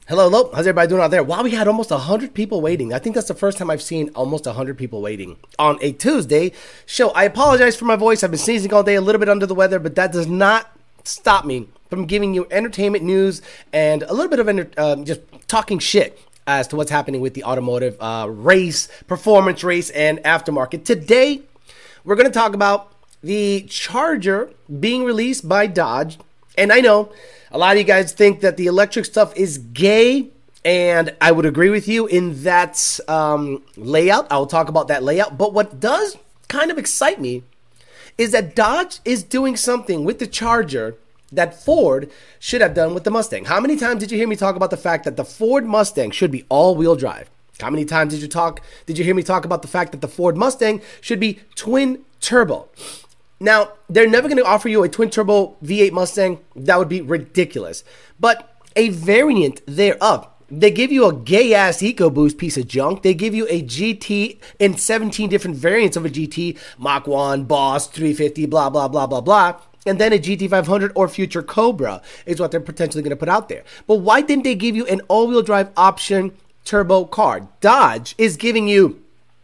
Hello, hello. How's everybody doing out there? Wow, we had almost 100 people waiting. I think that's the first time I've seen almost 100 people waiting on a Tuesday show. I apologize for my voice. I've been sneezing all day, a little bit under the weather, but that does not stop me from giving you entertainment news and a little bit of just talking shit as to what's happening with the automotive race, performance race, and aftermarket. Today, we're going to talk about the Charger being released by Dodge. And I know a lot of you guys think that the electric stuff is gay, and I would agree with you in that layout. I will talk about that layout. But what does kind of excite me is that Dodge is doing something with the Charger that Ford should have done with the Mustang. How many times did you hear me talk about the fact that the Ford Mustang should be all-wheel drive? How many times did you hear me talk about the fact that the Ford Mustang should be twin turbo? Now, they're never going to offer you a twin-turbo V8 Mustang. That would be ridiculous. But a variant thereof. They give you a gay-ass EcoBoost piece of junk. They give you a GT in 17 different variants of a GT. Mach 1, Boss, 350, blah, blah, blah, blah, blah. And then a GT500 or future Cobra is what they're potentially going to put out there. But why didn't they give you an all-wheel drive option turbo car? Dodge is giving you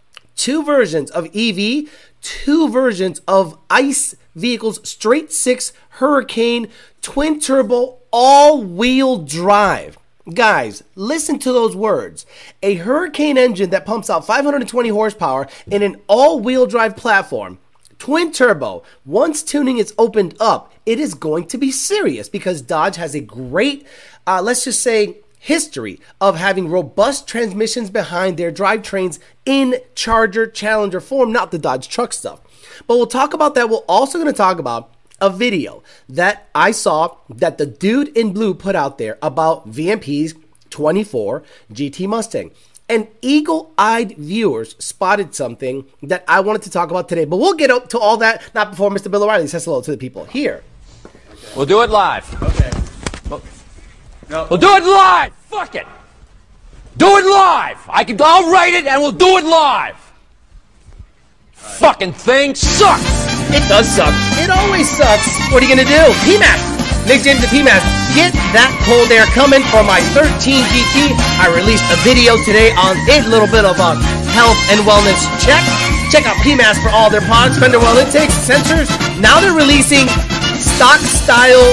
two versions of EV, two versions of ICE vehicles, straight six Hurricane, twin turbo, all-wheel drive. Guys, listen to those words. A Hurricane engine that pumps out 520 horsepower in an all-wheel drive platform. Twin turbo. Once tuning is opened up, it is going to be serious because Dodge has a great, let's just say, history of having robust transmissions behind their drivetrains in Charger Challenger form, not the Dodge truck stuff. But we'll talk about that. We're also going to talk about a video that I saw that the dude in blue put out there about VMP's 24 GT Mustang. And eagle-eyed viewers spotted something that I wanted to talk about today. But we'll get up to all that, not before Mr. Bill O'Reilly says hello to the people here. We'll do it live. Okay. No. We'll do it live. Fuck it. Do it live. I'll write it and we'll do it live. Fucking thing sucks. It does suck. It always sucks. What are you going to do? PMAS. Nick James at PMAS. Get that cold air coming for my 13 GT. I released a video today on a little bit of a health and wellness check. Check out PMAS for all their products, fender well intakes, sensors. Now they're releasing stock style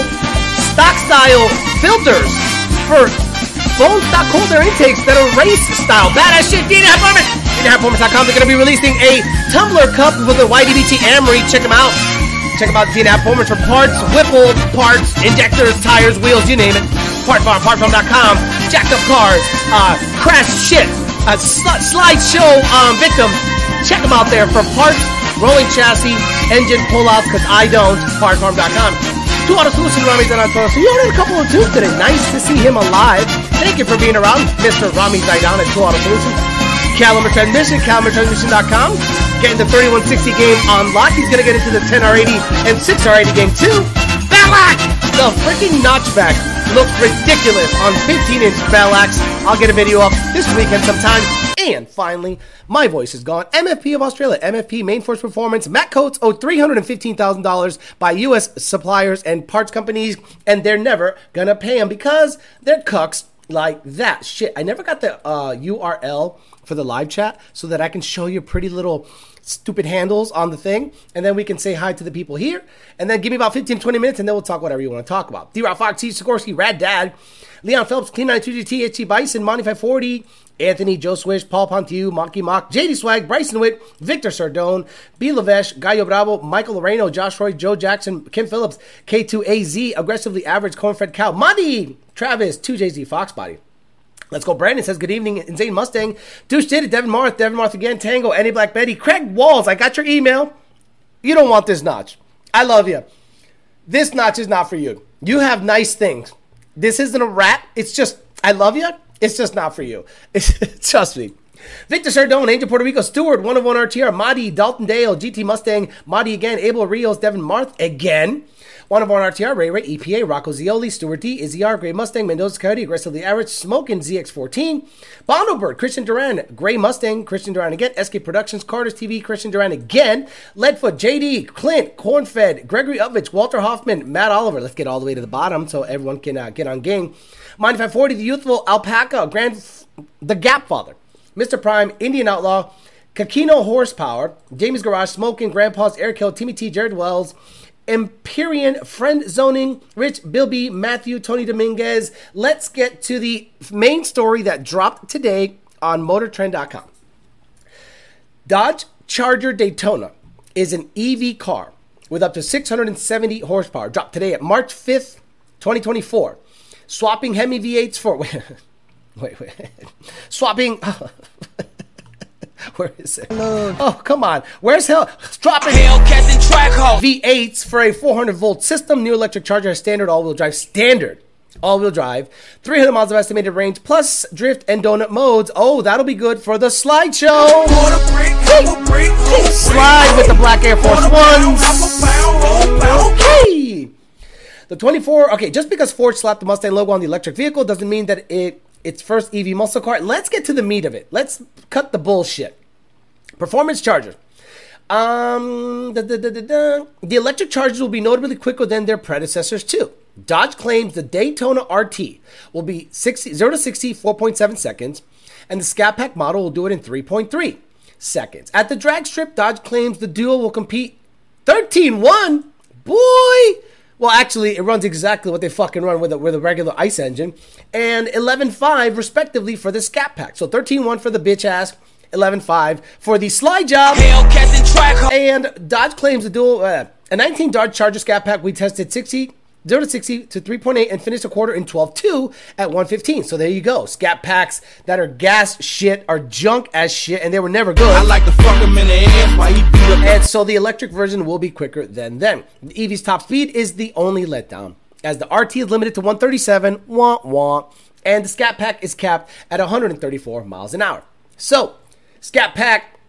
filters for phone stock cold air intakes that are race style. Badass shit. DNAperformance.com. They're going to be releasing a tumbler cup with a YDBT Amory. Check them out. Check them out, DNA Performance for parts, Whipple parts, injectors, tires, wheels, you name it. Partfarm.com. Jacked up cars, crash shit, slideshow victims. Check them out there for parts, rolling chassis, engine pullouts, because I don't. Partfarm.com. Two Auto Solutions, Rami Zaidan Toro. So you ordered a couple of tubes today. Nice to see him alive. Thank you for being around, Mr. Rami Zaidan at Two Auto Solutions. Caliber Transmission, CaliberTransmission.com. Getting the 3160 game on lock. He's going to get into the 10R80 and 6R80 game too. Ballack! The freaking notchback looks ridiculous on 15-inch Ballax. I'll get a video up this weekend sometime. And finally, my voice is gone. MFP of Australia. MFP, Main Force Performance. Matt Coates owed $315,000 by U.S. suppliers and parts companies, and they're never going to pay him because they're cucks like that. Shit, I never got the URL for the live chat so that I can show you pretty little stupid handles on the thing, and then we can say hi to the people here, and then give me about 15, 20 minutes, and then we'll talk whatever you want to talk about. D-Rock Fox, T. Sikorsky, Rad Dad, Leon Phelps, Clean 92 GT, HT Bison, Monty 540, Anthony, Joe Swish, Paul Pontiu, Mocky Mock, JD Swag, Bryson Witt, Victor Sardone, B. Lavesh, Gallo Bravo, Michael Loreno, Josh Roy, Joe Jackson, Kim Phillips, K2AZ, Aggressively Average, Cornfed Cow, Muddy, Travis, 2JZ, Foxbody. Let's go. Brandon says, good evening, Insane Mustang. Douche did it. Devin Marth again. Tango, Annie Black Betty. Craig Walls, I got your email. You don't want this notch. I love you. This notch is not for you. You have nice things. This isn't a rat. It's just, I love you. It's just not for you. Trust me. Victor Sardone, Angel Puerto Rico, Stewart, 1 of 1 RTR, Madi, Dalton Dale, GT Mustang, Madi again, Abel Rios, Devin Marth again. Wannaborn RTR, Ray Ray, EPA, Rocco Zioli, Stuart D, Izzy R, Gray Mustang, Mendoza Coyote, Aggressively Average, Smokin' ZX14, Bono Bird, Christian Duran, Gray Mustang, Christian Duran again, SK Productions, Carter's TV, Christian Duran again, Leadfoot, JD, Clint, Cornfed, Gregory Upvich, Walter Hoffman, Matt Oliver. Let's get all the way to the bottom so everyone can get on game. Mindy 540, The Youthful, Alpaca, The Gap Father, Mr. Prime, Indian Outlaw, Kakino Horsepower, Jamie's Garage, Smoking, Grandpa's Airkill, Timmy T, Jared Wells, Empyrean, Friend Zoning, Rich, Bill B, Matthew, Tony Dominguez. Let's get to the main story that dropped today on MotorTrend.com. Dodge Charger Daytona is an EV car with up to 670 horsepower. Dropped today at March 5th, 2024. Swapping Hemi V8s for... Wait. Swapping... Where is it? Oh, come on. Where's hell? Dropping Hellcat track V8s for a 400-volt system. New electric charger has standard all-wheel drive. 300 miles of estimated range, plus drift and donut modes. Oh, that'll be good for the slideshow. Slide with the black Air Force Ones. Okay. The 24, okay, just because Ford slapped the Mustang logo on the electric vehicle doesn't mean that its first EV muscle car. Let's get to the meat of it. Let's cut the bullshit. Performance charger. The electric chargers will be notably quicker than their predecessors too. Dodge claims the Daytona RT will be 0 to 60 4.7 seconds, and the Scat Pack model will do it in 3.3 seconds. At the drag strip, Dodge claims the Duo will compete 13.1. Boy! Well, actually, it runs exactly what they fucking run with a regular ICE engine. And 11.5, respectively, for the Scat Pack. So 13.1 for the bitch-ass, 11.5 for the slide job. And Dodge claims the dual... a 19 Dodge Charger Scat Pack, we tested 0 to 60 to 3.8 and finished a quarter in 12.2 at 115. So there you go. Scat Packs that are gas shit are junk as shit, and they were never good. I like to fuck him in the ass while he beat up. And so the electric version will be quicker than them. The EV's top speed is the only letdown, as the RT is limited to 137, and the Scat Pack is capped at 134 miles an hour. So, Scat Pack,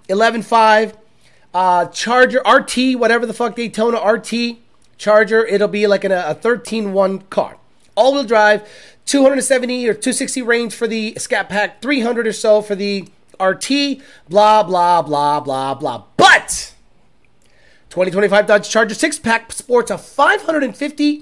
11.5, Charger RT, whatever the fuck, Daytona RT, Charger, it'll be like a 13.1 car. All-wheel drive, 270 or 260 range for the Scat Pack, 300 or so for the RT, blah, blah, blah, blah, blah. But 2025 Dodge Charger 6-pack sports a 550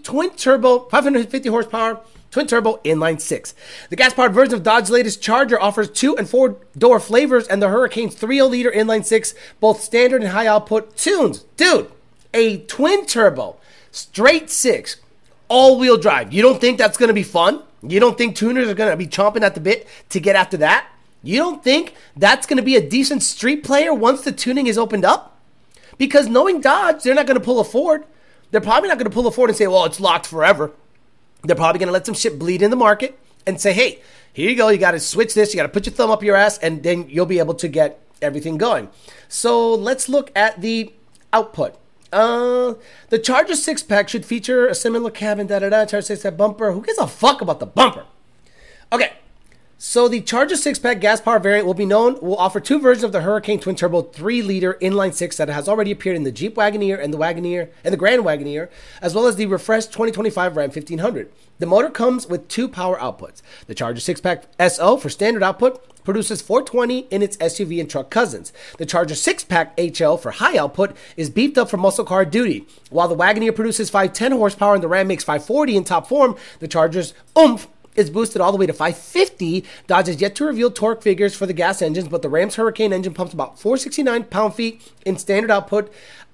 horsepower, twin-turbo inline-6. The gas-powered version of Dodge's latest Charger offers 2- and 4-door flavors and the Hurricane's 3.0-liter inline-6, both standard and high-output tunes. Dude, a twin-turbo, straight 6, all-wheel drive. You don't think that's going to be fun? You don't think tuners are going to be chomping at the bit to get after that? You don't think that's going to be a decent street player once the tuning is opened up? Because knowing Dodge, they're not going to pull a Ford. They're probably not going to pull a Ford and say, well, it's locked forever. They're probably going to let some shit bleed in the market and say, hey, here you go. You got to switch this. You got to put your thumb up your ass, and then you'll be able to get everything going. So let's look at the output. The Charger 6-pack should feature a similar cabin, Charger 6-pack bumper. Who gives a fuck about the bumper? Okay, so the Charger 6-pack gas-powered variant will offer 2 versions of the Hurricane twin-turbo 3-liter inline-6 that has already appeared in the Jeep Wagoneer and the Grand Wagoneer, as well as the refreshed 2025 Ram 1500. The motor comes with 2 power outputs. The Charger 6-pack SO for standard output produces 420 in its SUV and truck cousins. The Charger 6-pack HL for high output is beefed up for muscle car duty. While the Wagoneer produces 510 horsepower and the Ram makes 540 in top form, the Charger's oomph is boosted all the way to 550. Dodge has yet to reveal torque figures for the gas engines, but the Ram's Hurricane engine pumps about 469 pound-feet in standard output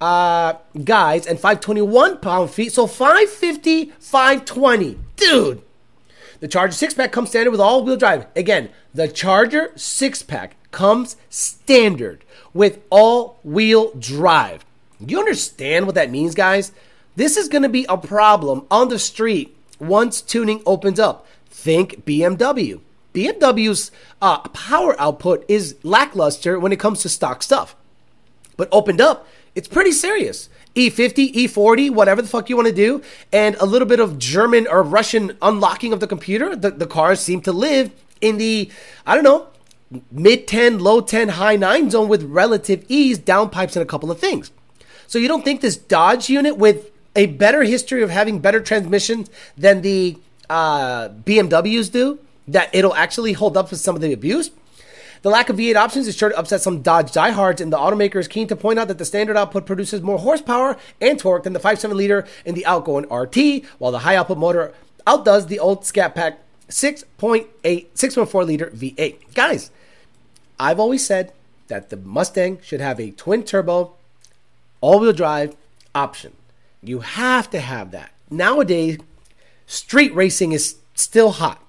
guides and 521 pound-feet. So 550, 520. Dude! The Charger 6-pack comes standard with all-wheel drive. Again, the Charger 6-pack comes standard with all-wheel drive. You understand what that means, guys? This is going to be a problem on the street once tuning opens up. Think BMW. BMW's power output is lackluster when it comes to stock stuff. But opened up, it's pretty serious. E50, E40, whatever the fuck you want to do, and a little bit of German or Russian unlocking of the computer, the cars seem to live in the, I don't know, mid-10, low-10, high-9 zone with relative ease, downpipes, and a couple of things. So you don't think this Dodge unit with a better history of having better transmissions than the BMWs do, that it'll actually hold up to some of the abuse. The lack of V8 options is sure to upset some Dodge diehards, and the automaker is keen to point out that the standard output produces more horsepower and torque than the 5.7 liter in the outgoing RT, while the high output motor outdoes the old Scat Pack 6.4 liter V8. Guys, I've always said that the Mustang should have a twin turbo, all-wheel drive option. You have to have that. Nowadays, street racing is still hot.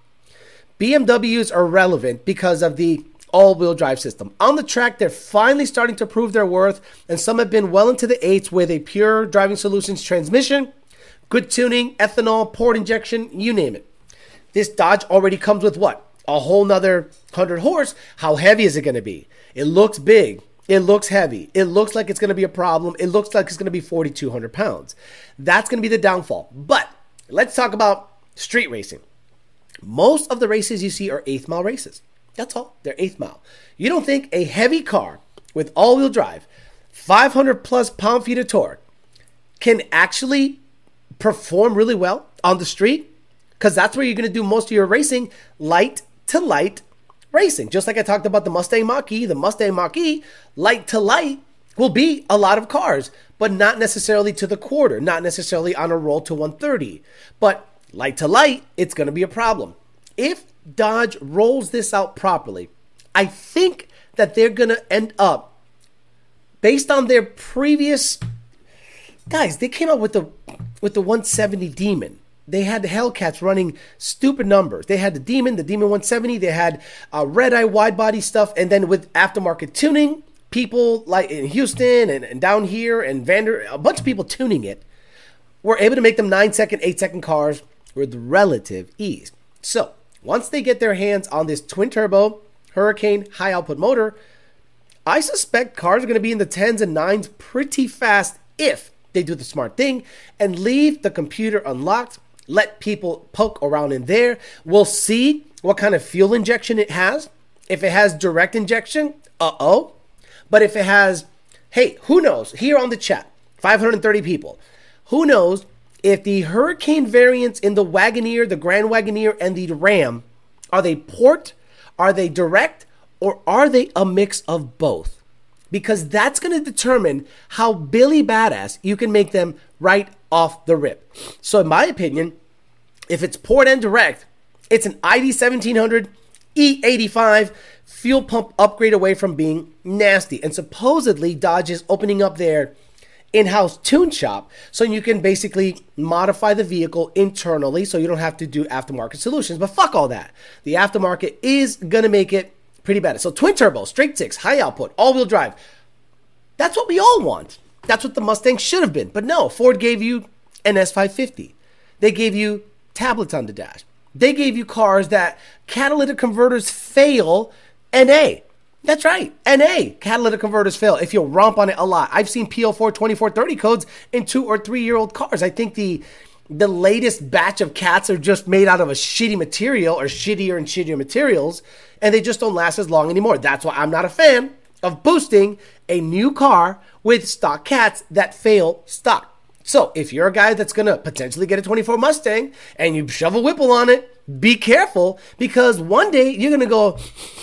BMWs are relevant because of the all-wheel drive system. On the track, they're finally starting to prove their worth, and some have been well into the 8s with a pure driving solutions transmission, good tuning, ethanol, port injection, you name it. This Dodge already comes with what? A whole nother 100 horse. How heavy is it going to be? It looks big. It looks heavy. It looks like it's going to be a problem. It looks like it's going to be 4,200 pounds. That's going to be the downfall. But let's talk about street racing. Most of the races you see are 8th mile races. That's all. They're 8th mile. You don't think a heavy car with all-wheel drive, 500 plus pound-feet of torque, can actually perform really well on the street? Because that's where you're going to do most of your racing, light to light racing. Just like I talked about the Mustang Mach-E, light to light will be a lot of cars, but not necessarily to the quarter, not necessarily on a roll to 130. But light to light, it's going to be a problem. If Dodge rolls this out properly, I think that they're going to end up, based on their previous, guys, they came out with the 170 Demon. They had the Hellcats running stupid numbers. They had the Demon 170. They had red eye wide body stuff. And then with aftermarket tuning, people like in Houston and down here and a bunch of people tuning it, were able to make them 9-second, 8-second cars with relative ease. So once they get their hands on this twin turbo Hurricane high output motor, I suspect cars are going to be in the 10s and 9s pretty fast if they do the smart thing and leave the computer unlocked. Let people poke around in there. We'll see what kind of fuel injection it has. If it has direct injection, But if it has, hey, who knows? Here on the chat, 530 people. Who knows if the Hurricane variants in the Wagoneer, the Grand Wagoneer, and the Ram, are they port, are they direct, or are they a mix of both? Because that's going to determine how Billy Badass you can make them right off the rip. So in my opinion, if it's port and direct, it's an ID 1700 E85 fuel pump upgrade away from being nasty. And supposedly Dodge is opening up their in-house tune shop so you can basically modify the vehicle internally so you don't have to do aftermarket solutions. But fuck all that. The aftermarket is going to make it pretty bad. So twin turbo, straight six, high output, all-wheel drive. That's what we all want. That's what the Mustang should have been. But no, Ford gave you an S550. They gave you tablets on the dash. They gave you cars that catalytic converters fail, NA. That's right, NA. Catalytic converters fail if you romp on it a lot. I've seen PL4 2430 codes in 2 or 3 year old cars. I think the latest batch of cats are just made out of a shitty material or shittier and shittier materials, and they just don't last as long anymore. That's why I'm not a fan of boosting a new car with stock cats that fail stock. So if you're a guy that's going to potentially get a 24 Mustang and you shove a Whipple on it, be careful, because one day you're going to go,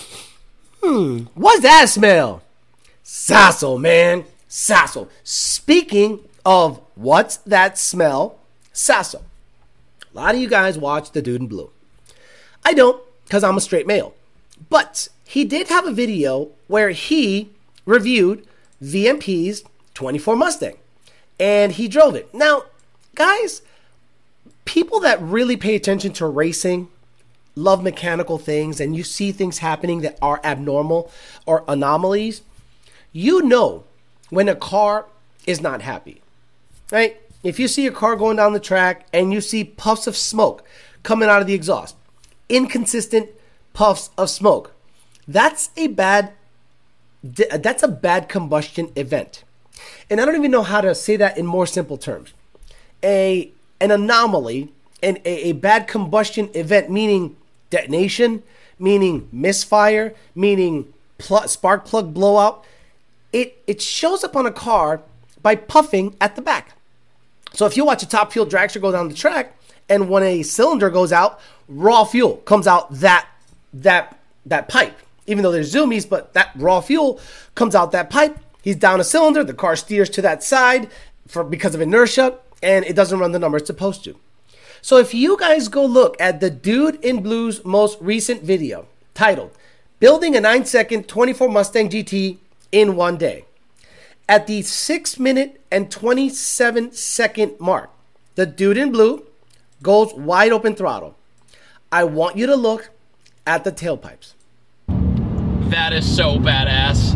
what's that smell? Sasso, man. Sasso. Speaking of what's that smell, Sasso. A lot of you guys watch The Dude in Blue. I don't, because I'm a straight male. But he did have a video where he reviewed VMP's 24 Mustang. And he drove it. Now, guys, people that really pay attention to racing love mechanical things, and you see things happening that are abnormal or anomalies. You know when a car is not happy, right? If you see a car going down the track and you see puffs of smoke coming out of the exhaust, inconsistent puffs of smoke, that's a bad combustion event. And I don't even know how to say that in more simple terms. An anomaly and a bad combustion event, meaning detonation, meaning misfire, meaning spark plug blowout. It shows up on a car by puffing at the back. So if you watch a Top Fuel dragster go down the track, and when a cylinder goes out, raw fuel comes out that pipe. Even though there's zoomies, but that raw fuel comes out that pipe. He's down a cylinder. The car steers to that side because of inertia, and it doesn't run the number it's supposed to. So if you guys go look at the Dude in Blue's most recent video titled Building a 9-second 24 Mustang GT in 1 day. At the 6 minute and 27 second mark, the Dude in Blue goes wide open throttle. I want you to look at the tailpipes. That is so badass.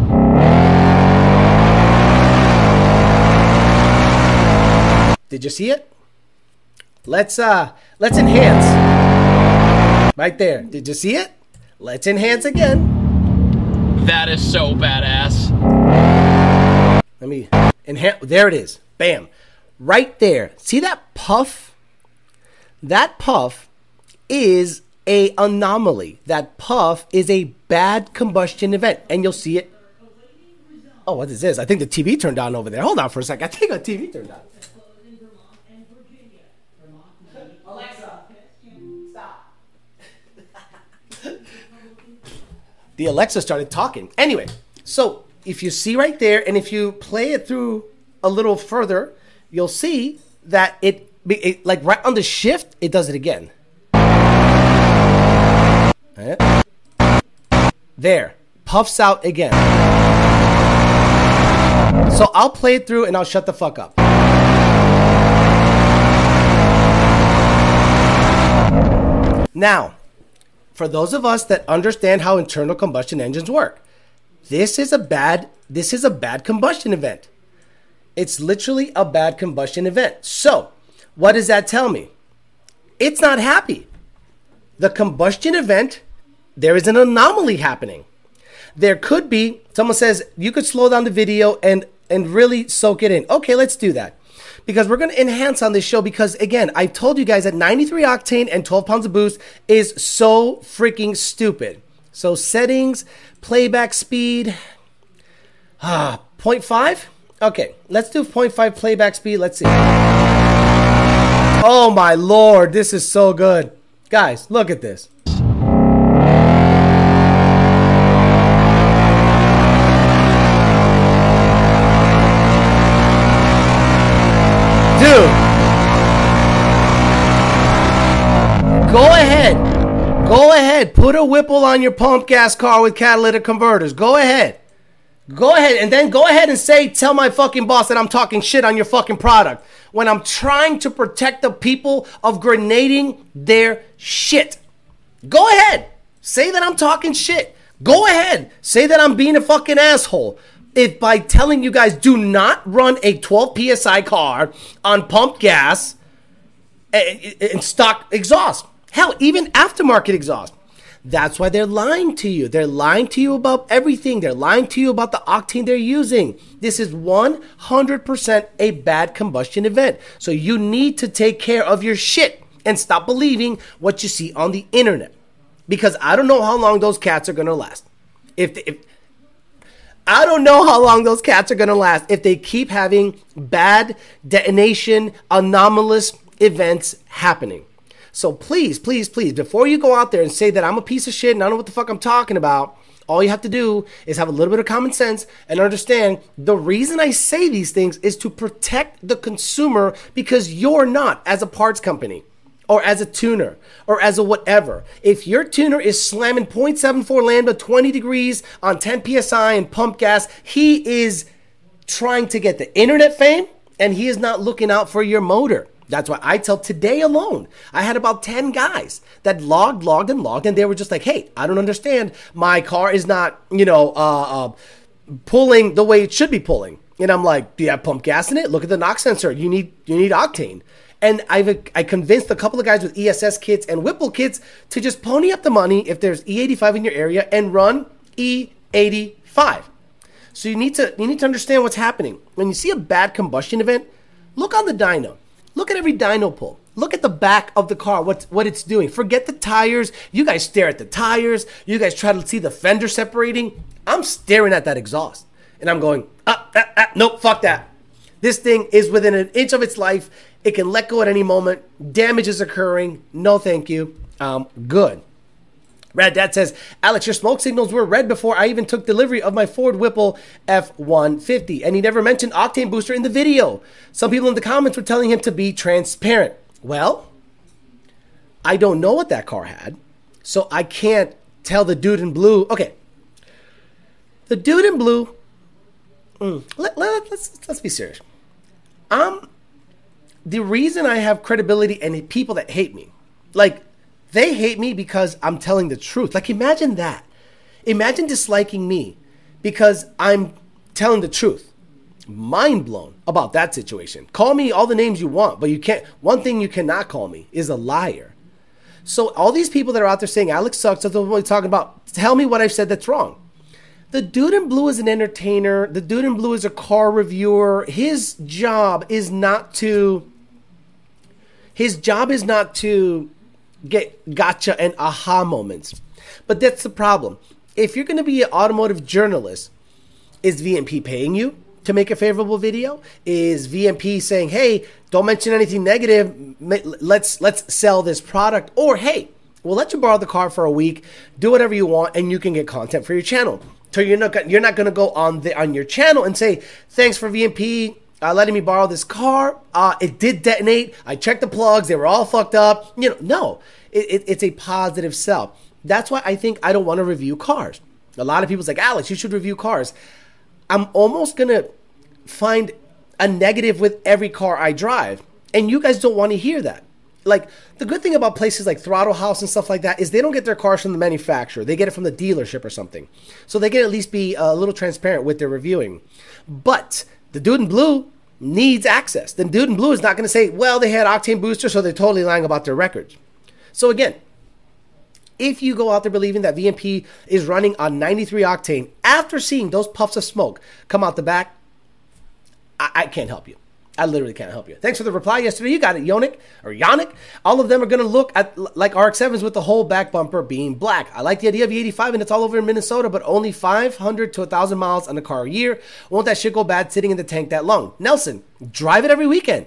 Did you see it? Let's enhance. Right there. Did you see it? Let's enhance again. That is so badass. Let me enhance. There it is. Bam. Right there. See that puff? That puff is a anomaly. That puff is a bad combustion event. And you'll see it. Oh, what is this? I think the TV turned on over there. Hold on for a second. I think the TV turned on. Alexa, stop. The Alexa started talking. Anyway, so if you see right there, and if you play it through a little further, you'll see that it like right on the shift, it does it again. There, puffs out again. So I'll play it through and I'll shut the fuck up. Now, for those of us that understand how internal combustion engines work, this is a bad combustion event. It's literally a bad combustion event. So, what does that tell me? It's not happy. The combustion event, there is an anomaly happening. There could be, someone says, you could slow down the video and really soak it in. Okay, let's do that. Because we're going to enhance on this show because, again, I told you guys that 93 octane and 12 pounds of boost is so freaking stupid. So settings, playback speed, 0.5? Okay, let's do 0.5 playback speed. Let's see. Oh my Lord, this is so good. Guys, look at this. Dude, go ahead, put a Whipple on your pump gas car with catalytic converters. Go ahead, and then go ahead and tell my fucking boss that I'm talking shit on your fucking product when I'm trying to protect the people of grenading their shit. Go ahead, say that I'm talking shit. Go ahead, say that I'm being a fucking asshole. If by telling you guys do not run a 12 PSI car on pumped gas and stock exhaust. Hell, even aftermarket exhaust. That's why they're lying to you. They're lying to you about everything. They're lying to you about the octane they're using. This is 100% a bad combustion event. So you need to take care of your shit and stop believing what you see on the internet. Because I don't know how long those cats are going to last. I don't know how long those cats are going to last if they keep having bad detonation, anomalous events happening. So please, please, please, before you go out there and say that I'm a piece of shit and I don't know what the fuck I'm talking about, all you have to do is have a little bit of common sense and understand the reason I say these things is to protect the consumer because you're not, as a parts company or as a tuner or as a whatever. If your tuner is slamming 0.74 Lambda 20 degrees on 10 PSI and pump gas, he is trying to get the internet fame and he is not looking out for your motor. That's why I tell today alone, I had about 10 guys that logged, and they were just like, hey, I don't understand. My car is not, pulling the way it should be pulling. And I'm like, do you have pump gas in it? Look at the knock sensor. You need octane. And I convinced a couple of guys with ESS kits and Whipple kits to just pony up the money if there's E85 in your area and run E85. So you need to understand what's happening. When you see a bad combustion event, look on the dyno. Look at every dyno pull. Look at the back of the car, what it's doing. Forget the tires. You guys stare at the tires. You guys try to see the fender separating. I'm staring at that exhaust. And I'm going, nope, fuck that. This thing is within an inch of its life. It can let go at any moment. Damage is occurring. No, thank you. Good. Rad Dad says, Alex, your smoke signals were red before I even took delivery of my Ford Whipple F-150. And he never mentioned octane booster in the video. Some people in the comments were telling him to be transparent. Well, I don't know what that car had, so I can't tell the dude in blue. Okay. The dude in blue, let's be serious. The reason I have credibility and people that hate me, like, they hate me because I'm telling the truth. Like, imagine that. Imagine disliking me because I'm telling the truth. Mind blown about that situation. Call me all the names you want, but you can't. One thing you cannot call me is a liar. So all these people that are out there saying Alex sucks, that's what we're talking about. Tell me what I've said that's wrong. The dude in blue is an entertainer. The dude in blue is a car reviewer. His job is not to get gotcha and aha moments. But that's the problem. If you're going to be an automotive journalist, is VMP paying you to make a favorable video? Is VMP saying, hey, don't mention anything negative, let's sell this product? Or, hey, we'll let you borrow the car for a week, do whatever you want, and you can get content for your channel. So you're not going to go on your channel and say, thanks for VMP letting me borrow this car. It did detonate. I checked the plugs. They were all fucked up. No, it's a positive sell. That's why I think I don't want to review cars. A lot of people's like, Alex, you should review cars. I'm almost going to find a negative with every car I drive. And you guys don't want to hear that. Like, the good thing about places like Throttle House and stuff like that is they don't get their cars from the manufacturer. They get it from the dealership or something. So they can at least be a little transparent with their reviewing. But the dude in blue needs access. The dude in blue is not going to say, well, they had octane booster, so they're totally lying about their records. So again, if you go out there believing that VMP is running on 93 octane after seeing those puffs of smoke come out the back, I can't help you. I literally can't help you. Thanks for the reply yesterday. You got it, Yannick. All of them are going to look at like RX-7s with the whole back bumper being black. I like the idea of E85 and it's all over in Minnesota, but only 500 to 1,000 miles on the car a year. Won't that shit go bad sitting in the tank that long? Nelson, drive it every weekend.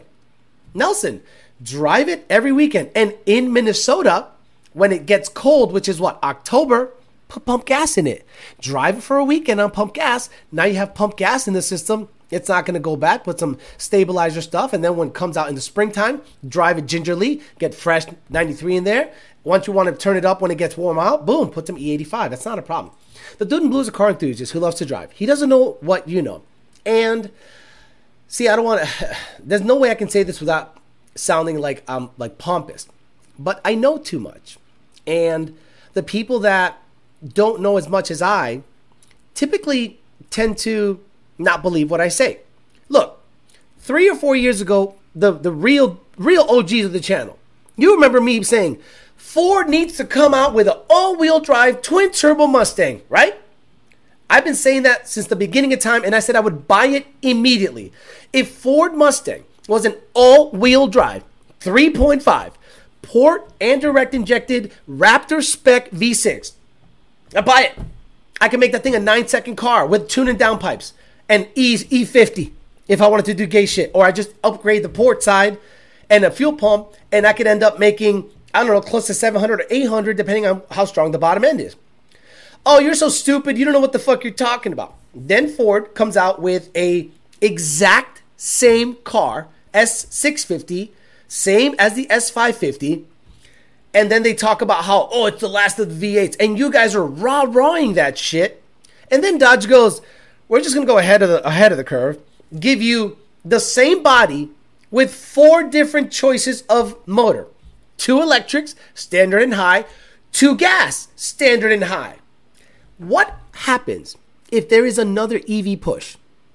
And in Minnesota, when it gets cold, which is what, October, put pump gas in it. Drive it for a weekend on pump gas. Now you have pump gas in the system. It's not going to go bad. Put some stabilizer stuff. And then when it comes out in the springtime, drive it gingerly. Get fresh 93 in there. Once you want to turn it up when it gets warm out, boom, put some E85. That's not a problem. The dude in blue is a car enthusiast who loves to drive. He doesn't know what you know. And see, I don't want to, there's no way I can say this without sounding like I'm like pompous. But I know too much. And the people that don't know as much as I typically tend to not believe what I say. Look, 3 or 4 years ago, the real OGs of the channel, you remember me saying, Ford needs to come out with an all-wheel drive twin-turbo Mustang, right? I've been saying that since the beginning of time, and I said I would buy it immediately. If Ford Mustang was an all-wheel drive, 3.5, port and direct injected Raptor spec V6, I'd buy it. I can make that thing a 9-second car with tune and downpipes. And E50 if I wanted to do gay shit. Or I just upgrade the port side and a fuel pump, and I could end up making, I don't know, close to 700 or 800 depending on how strong the bottom end is. Oh, you're so stupid. You don't know what the fuck you're talking about. Then Ford comes out with a exact same car, S650, same as the S550. And then they talk about how, oh, it's the last of the V8s. And you guys are rah-rahing that shit. And then Dodge goes, we're just going to go ahead of the curve, give you the same body with 4 different choices of motor. 2 electrics, standard and high. 2 gas, standard and high. What happens if there is another EV push?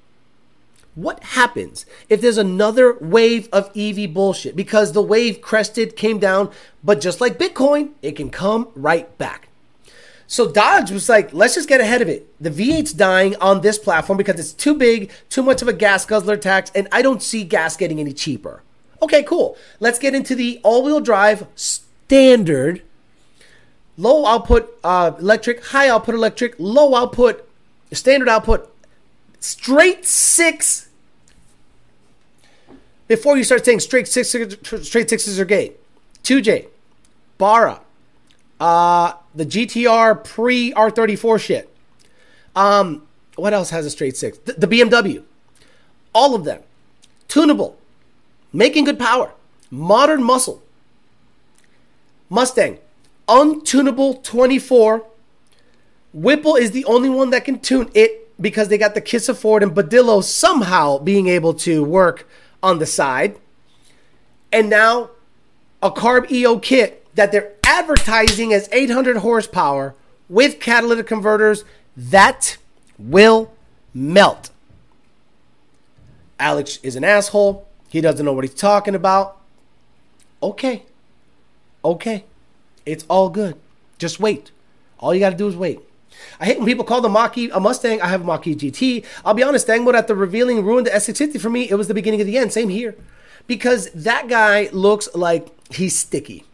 What happens if there's another wave of EV bullshit? Because the wave crested, came down, but just like Bitcoin, it can come right back. So Dodge was like, let's just get ahead of it. The V8's dying on this platform because it's too big, too much of a gas guzzler tax, and I don't see gas getting any cheaper. Okay, cool. Let's get into the all-wheel drive standard, low output electric, high output electric, low output, standard output, straight 6 before you start saying straight sixes are gay. 2J, Barra, the GTR pre-R34 shit. What else has a straight six? The BMW. All of them. Tunable. Making good power. Modern muscle. Mustang. Untunable 24. Whipple is the only one that can tune it because they got the Kiss of Ford and Badillo somehow being able to work on the side. And now a Carb EO kit that they're advertising as 800 horsepower with catalytic converters that will melt. Alex is an asshole. He doesn't know what he's talking about. Okay. It's all good. Just wait. All you got to do is wait. I hate when people call the Mach-E a Mustang. I have a Mach-E GT. I'll be honest, Stang mode at the revealing ruined the S650 for me. It was the beginning of the end. Same here. Because that guy looks like he's sticky.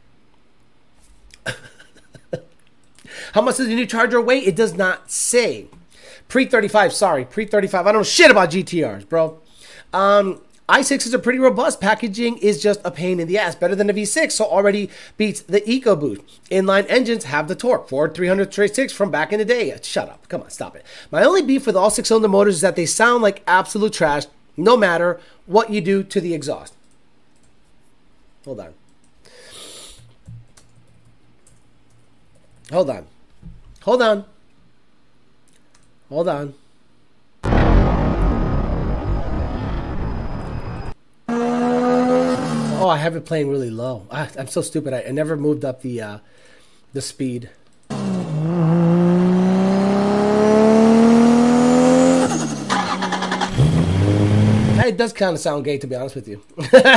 How much does the new Charger weigh? It does not say. Pre-35. I don't know shit about GTRs, bro. i6s are pretty robust. Packaging is just a pain in the ass. Better than a V6, so already beats the EcoBoost. Inline engines have the torque. Ford 300 straight six from back in the day. Shut up. Come on, stop it. My only beef with all six-cylinder motors is that they sound like absolute trash no matter what you do to the exhaust. Hold on. Oh, I have it playing really low. I'm so stupid. I never moved up the speed. It does kind of sound gay, to be honest with you.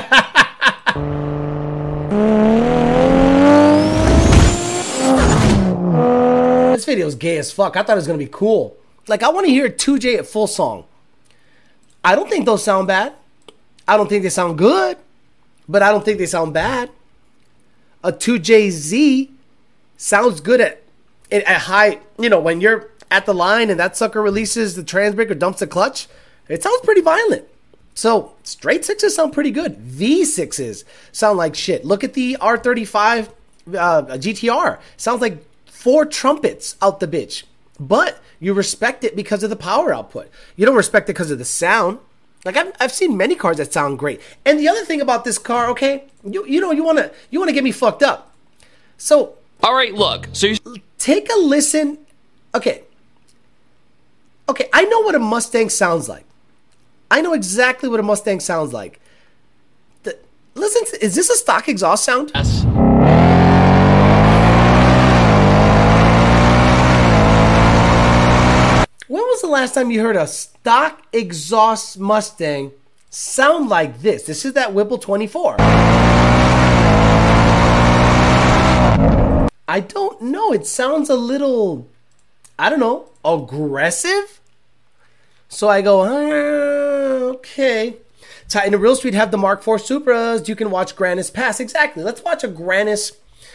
This video is gay as fuck. I thought it was going to be cool. Like, I want to hear 2J at full song. I don't think those sound bad. I don't think they sound good. But I don't think they sound bad. A 2JZ sounds good at high, when you're at the line and that sucker releases the trans brake or dumps the clutch, it sounds pretty violent. So straight sixes sound pretty good. V6s sound like shit. Look at the R35 GTR. Sounds like 4 trumpets out the bitch. But you respect it because of the power output. You don't respect it because of the sound. Like I've seen many cars that sound great. And the other thing about this car, okay, you want to get me fucked up. So All right, look. So you take a listen. Okay, I know what a Mustang sounds like. I know exactly what a Mustang sounds like. Listen, is this a stock exhaust sound? Yes. When was the last time you heard a stock exhaust Mustang sound like this? This is that Whipple 24. I don't know. It sounds a little, I don't know, aggressive. So I go, okay. Titan and Real Street have the Mark IV Supras. You can watch Granis Pass. Exactly. Let's watch a Granis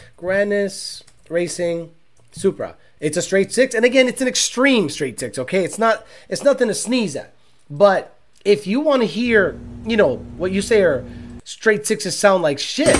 Racing Supra. It's a straight six, and again, it's an extreme straight six. Okay, it's nothing to sneeze at. But if you want to hear, what you say are straight sixes sound like shit.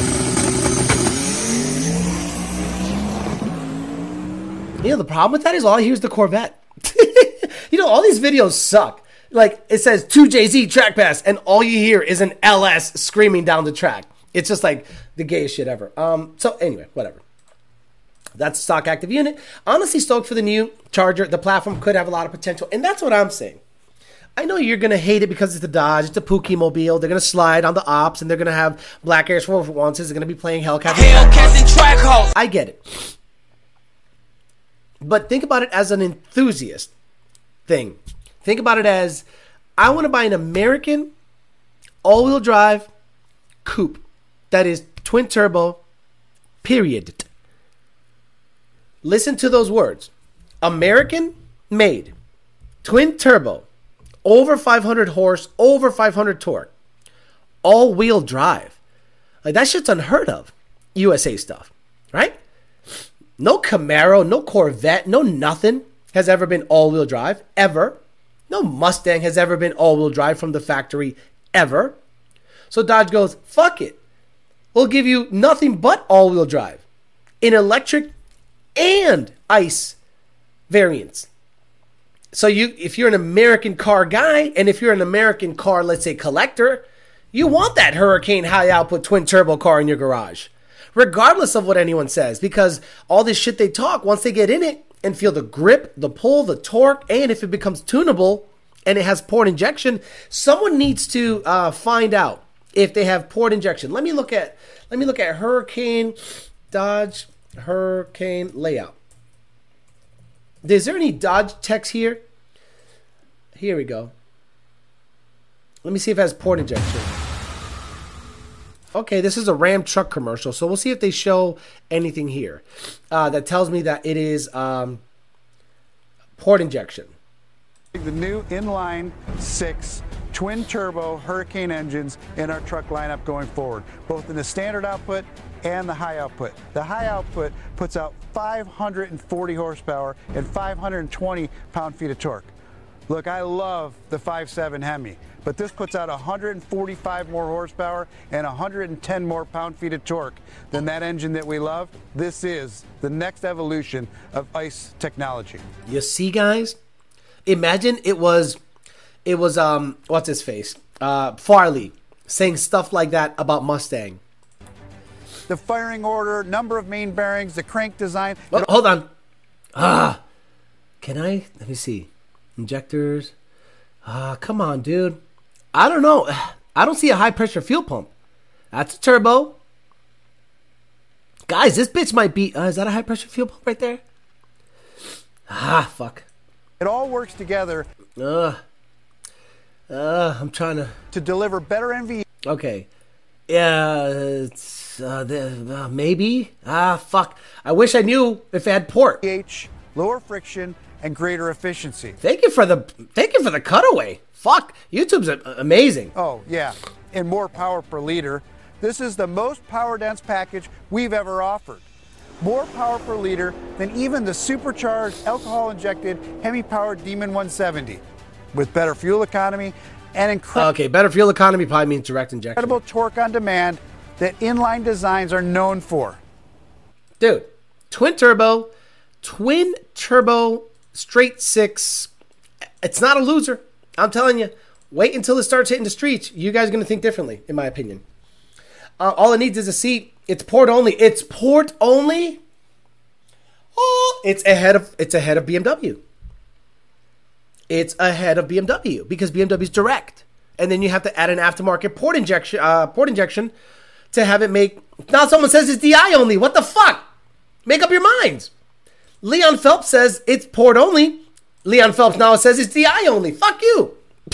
The problem with that is all I hear is the Corvette. All these videos suck. Like, it says 2JZ track pass, and all you hear is an LS screaming down the track. It's just like the gayest shit ever. So anyway, whatever. That's a stock active unit. Honestly stoked for the new Charger. The platform could have a lot of potential, and that's what I'm saying. I know you're going to hate it because it's the Dodge. It's a Pookie Mobile. They're going to slide on the ops, and they're going to have Black Airs 4x1s. They're going to be playing Hellcat. Hellcats and track house. I get it. But think about it as an enthusiast thing. Think about it as, I want to buy an American all-wheel drive coupe that is twin turbo, period. Listen to those words. American made, twin turbo, over 500 horse, over 500 torque, all-wheel drive. Like, that shit's unheard of. USA stuff, right? No Camaro, no Corvette, no nothing has ever been all-wheel drive, ever. No Mustang has ever been all-wheel drive from the factory, ever. So Dodge goes, fuck it. We'll give you nothing but all-wheel drive in electric and ICE variants. So if you're an American car guy, and if you're an American car, let's say, collector, you want that Hurricane high-output twin-turbo car in your garage, regardless of what anyone says, because all this shit they talk, once they get in it and feel the grip, the pull, the torque, and if it becomes tunable and it has port injection, someone needs to find out if they have port injection. Let me look at Hurricane, Dodge Hurricane layout. Is there any Dodge text here? Here we go. Let me see if it has port injection. Okay, this is a Ram truck commercial, so we'll see if they show anything here that tells me that it is port injection. The new inline 6 twin turbo Hurricane engines in our truck lineup going forward, both in the standard output and the high output. The high output puts out 540 horsepower and 520 pound-feet of torque. Look, I love the 5.7 Hemi, but this puts out 145 more horsepower and 110 more pound-feet of torque than that engine that we love. This is the next evolution of ICE technology. You see, guys? Imagine it was what's his face? Farley saying stuff like that about Mustang. The firing order, number of main bearings, the crank design. Oh, hold on. Can I? Let me see. Injectors. Come on, dude. I don't know. I don't see a high pressure fuel pump. That's a turbo. Guys, this bitch might be. Is that a high pressure fuel pump right there? Fuck. It all works together. I'm trying to deliver better NVH. Okay. Yeah, it's maybe. Fuck. I wish I knew if it had port. Lower friction and greater efficiency. Thank you for the cutaway. Fuck. YouTube's amazing. Oh, yeah. And more power per liter. This is the most power dense package we've ever offered. More power per liter than even the supercharged alcohol-injected Hemi-powered Demon 170, with better fuel economy and incredible better fuel economy probably means direct injection. Incredible torque on demand that inline designs are known for. Dude, twin turbo, straight six. It's not a loser. I'm telling you. Wait until it starts hitting the streets. You guys are going to think differently, in my opinion. All it needs is a seat. It's port only. It's port only. Oh, it's ahead of BMW. It's ahead of BMW because BMW's direct, and then you have to add an aftermarket port injection to have it make. Now someone says it's DI only. What the fuck? Make up your minds. Leon Phelps says it's port only. Leon Phelps now says it's DI only. Fuck you.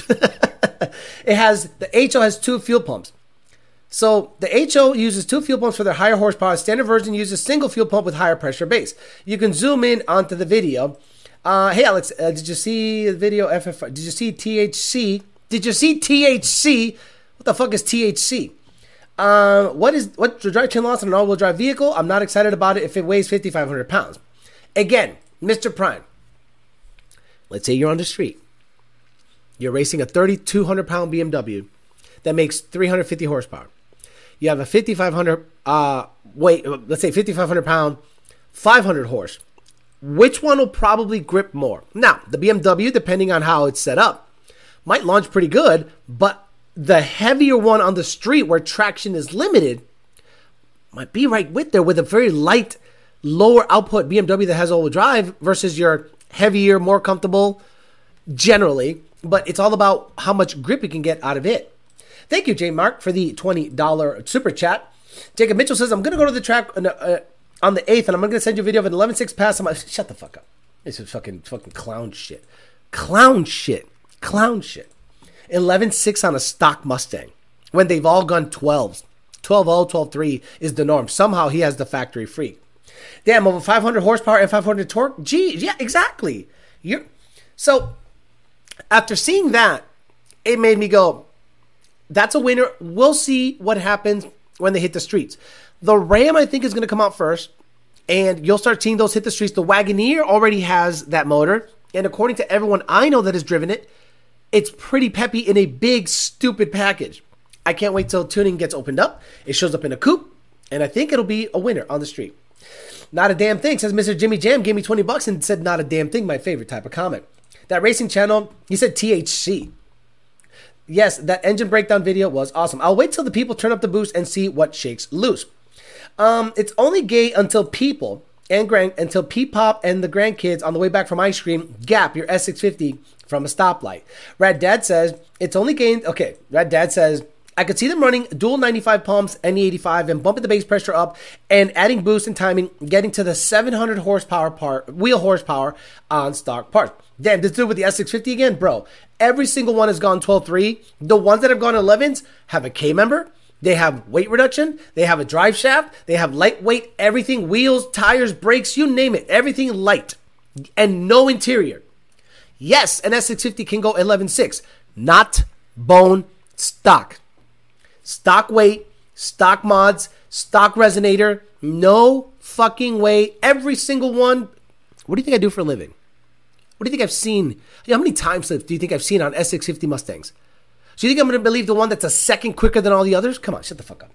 The HO has 2 fuel pumps. So the HO uses 2 fuel pumps for their higher horsepower. Standard version uses single fuel pump with higher pressure base. You can zoom in onto the video. Hey Alex, did you see the video FFR? Did you see THC? Did you see THC? What the fuck is THC? What the drivetrain loss on an all-wheel drive vehicle? I'm not excited about it if it weighs 5,500 pounds. Again, Mr. Prime. Let's say you're on the street. You're racing a 3,200 pound BMW that makes 350 horsepower. You have a 5,500 let's say 5,500 pound, 500 horse. Which one will probably grip more? Now, the BMW, depending on how it's set up, might launch pretty good, but the heavier one on the street where traction is limited might be right with there with a very light, lower output BMW that has all-wheel drive versus your heavier, more comfortable generally, but it's all about how much grip you can get out of it. Thank you, J Mark, for the $20 super chat. Jacob Mitchell says, I'm going to go to the track on the 8th, and I'm going to send you a video of an 11.6 pass. Shut the fuck up. This is fucking clown shit. Clown shit. 11.6 on a stock Mustang when they've all gone 12s. 12.0, 12.3 is the norm. Somehow he has the factory freak. Damn, over 500 horsepower and 500 torque? Gee, yeah, exactly. So, after seeing that, it made me go, that's a winner. We'll see what happens when they hit the streets. The Ram, I think, is going to come out first, and you'll start seeing those hit the streets. The Wagoneer already has that motor, and according to everyone I know that has driven it, it's pretty peppy in a big, stupid package. I can't wait till tuning gets opened up. It shows up in a coupe, and I think it'll be a winner on the street. Not a damn thing, says Mr. Jimmy Jam, gave me $20 and said not a damn thing, my favorite type of comment. That racing channel, he said THC. Yes, that engine breakdown video was awesome. I'll wait till the people turn up the boost and see what shakes loose. It's only gay until people until P-Pop and the grandkids on the way back from ice cream gap your S650 from a stoplight. Rad Dad says, it's only gay. Okay, Rad Dad says, I could see them running dual 95 pumps, NE85, and bumping the base pressure up and adding boost and timing, getting to the 700 wheel horsepower on stock parts. Damn, this dude with the S650 again? Bro, every single one has gone 12.3. The ones that have gone 11s have a K member. They have weight reduction. They have a drive shaft. They have lightweight, everything, wheels, tires, brakes, you name it. Everything light and no interior. Yes, an S650 can go 11.6, not bone stock. Stock weight, stock mods, stock resonator, no fucking way. Every single one. What do you think I do for a living? What do you think I've seen? How many time slips do you think I've seen on S650 Mustangs? So you think I'm going to believe the one that's a second quicker than all the others? Come on, shut the fuck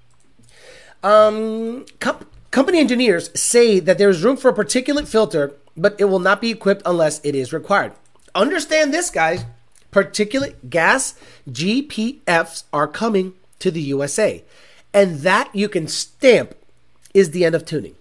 up. Company engineers say that there is room for a particulate filter, but it will not be equipped unless it is required. Understand this, guys. Particulate gas GPFs are coming to the USA. And that you can stamp is the end of tuning.